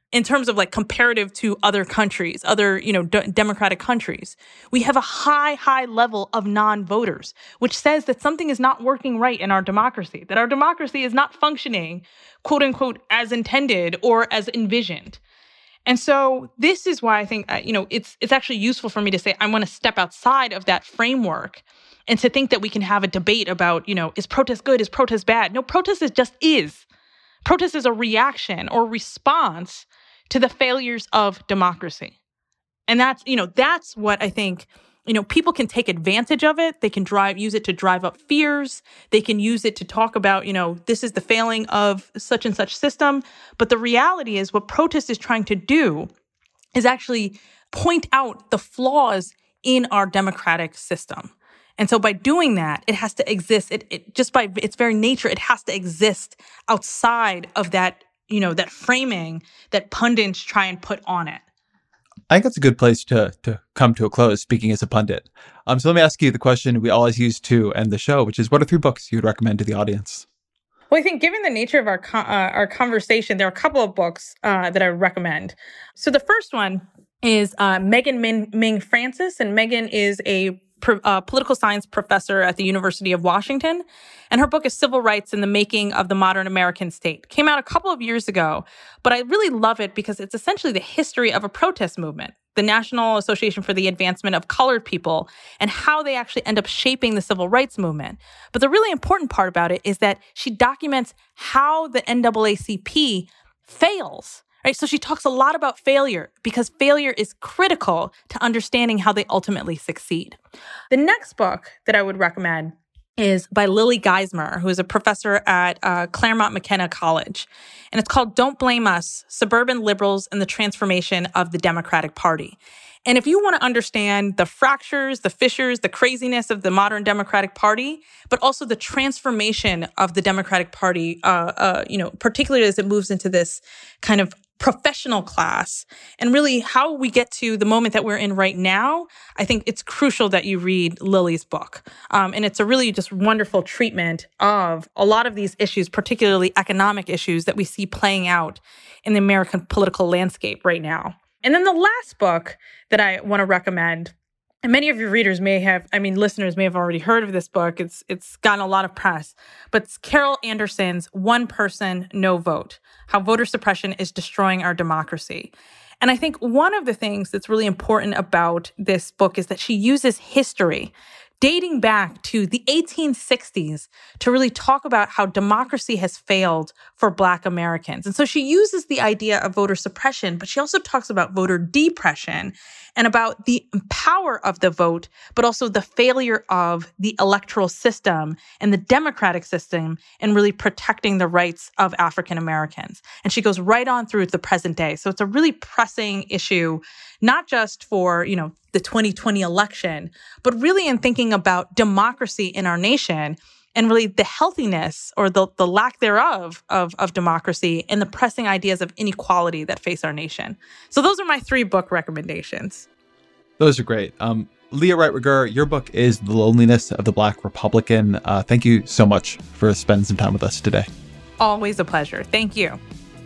Speaker 3: in terms of like comparative to other countries, other, democratic countries. We have a high level of non-voters, which says that something is not working right in our democracy, that our democracy is not functioning, quote unquote, as intended or as envisioned. And so this is why I think, it's actually useful for me to say I want to step outside of that framework and to think that we can have a debate about, is protest good? Is protest bad? No, protest is. Protest is a reaction or response to the failures of democracy. And that's what I think, people can take advantage of it. They can use it to drive up fears. They can use it to talk about, this is the failing of such and such system. But the reality is what protest is trying to do is actually point out the flaws in our democratic system. And so by doing that, it has to exist. It just by its very nature, it has to exist outside of that, that framing that pundits try and put on it.
Speaker 4: I think that's a good place to come to a close, speaking as a pundit. So let me ask you the question we always use to end the show, which is, what are 3 books you would recommend to the audience?
Speaker 3: Well, I think given the nature of our conversation, there are a couple of books that I would recommend. So the first one is Megan Ming Francis, and Megan is a political science professor at the University of Washington. And her book is Civil Rights in the Making of the Modern American State. Came out a couple of years ago, but I really love it because it's essentially the history of a protest movement, the National Association for the Advancement of Colored People, and how they actually end up shaping the civil rights movement. But the really important part about it is that she documents how the NAACP fails. Right? So she talks a lot about failure because failure is critical to understanding how they ultimately succeed. The next book that I would recommend is by Lily Geismer, who is a professor at Claremont McKenna College. And it's called Don't Blame Us, Suburban Liberals and the Transformation of the Democratic Party. And if you want to understand the fractures, the fissures, the craziness of the modern Democratic Party, but also the transformation of the Democratic Party, particularly as it moves into this kind of professional class, and really how we get to the moment that we're in right now, I think it's crucial that you read Lily's book. And it's a really just wonderful treatment of a lot of these issues, particularly economic issues that we see playing out in the American political landscape right now. And then the last book that I want to recommend, and many of your listeners may have already heard of this book. It's gotten a lot of press, but it's Carol Anderson's One Person, No Vote: How Voter Suppression is Destroying Our Democracy. And I think one of the things that's really important about this book is that she uses history dating back to the 1860s to really talk about how democracy has failed for Black Americans. And so she uses the idea of voter suppression, but she also talks about voter depression and about the power of the vote, but also the failure of the electoral system and the democratic system in really protecting the rights of African Americans. And she goes right on through the present day. So it's a really pressing issue, not just for, the 2020 election, but really in thinking about democracy in our nation and really the healthiness or the lack thereof of democracy and the pressing ideas of inequality that face our nation. So those are my 3 book recommendations.
Speaker 4: Those are great. Leah Wright Rigueur, your book is The Loneliness of the Black Republican. Thank you so much for spending some time with us today.
Speaker 3: Always a pleasure. Thank you.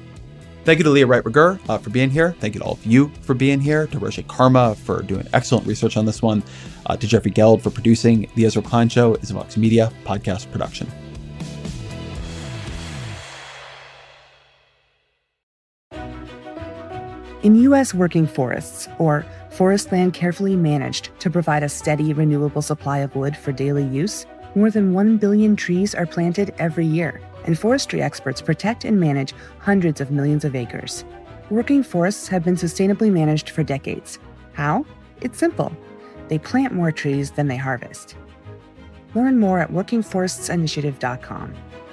Speaker 4: Thank you to Leah Wright Rigueur for being here. Thank you to all of you for being here, to Roger Karma for doing excellent research on this one, to Jeffrey Geld for producing. The Ezra Klein Show is a Vox Media podcast production.
Speaker 2: In U.S. working forests, or forest land carefully managed to provide a steady, renewable supply of wood for daily use, more than 1 billion trees are planted every year, and forestry experts protect and manage hundreds of millions of acres. Working forests have been sustainably managed for decades. How? It's simple. They plant more trees than they harvest. Learn more at workingforestsinitiative.com.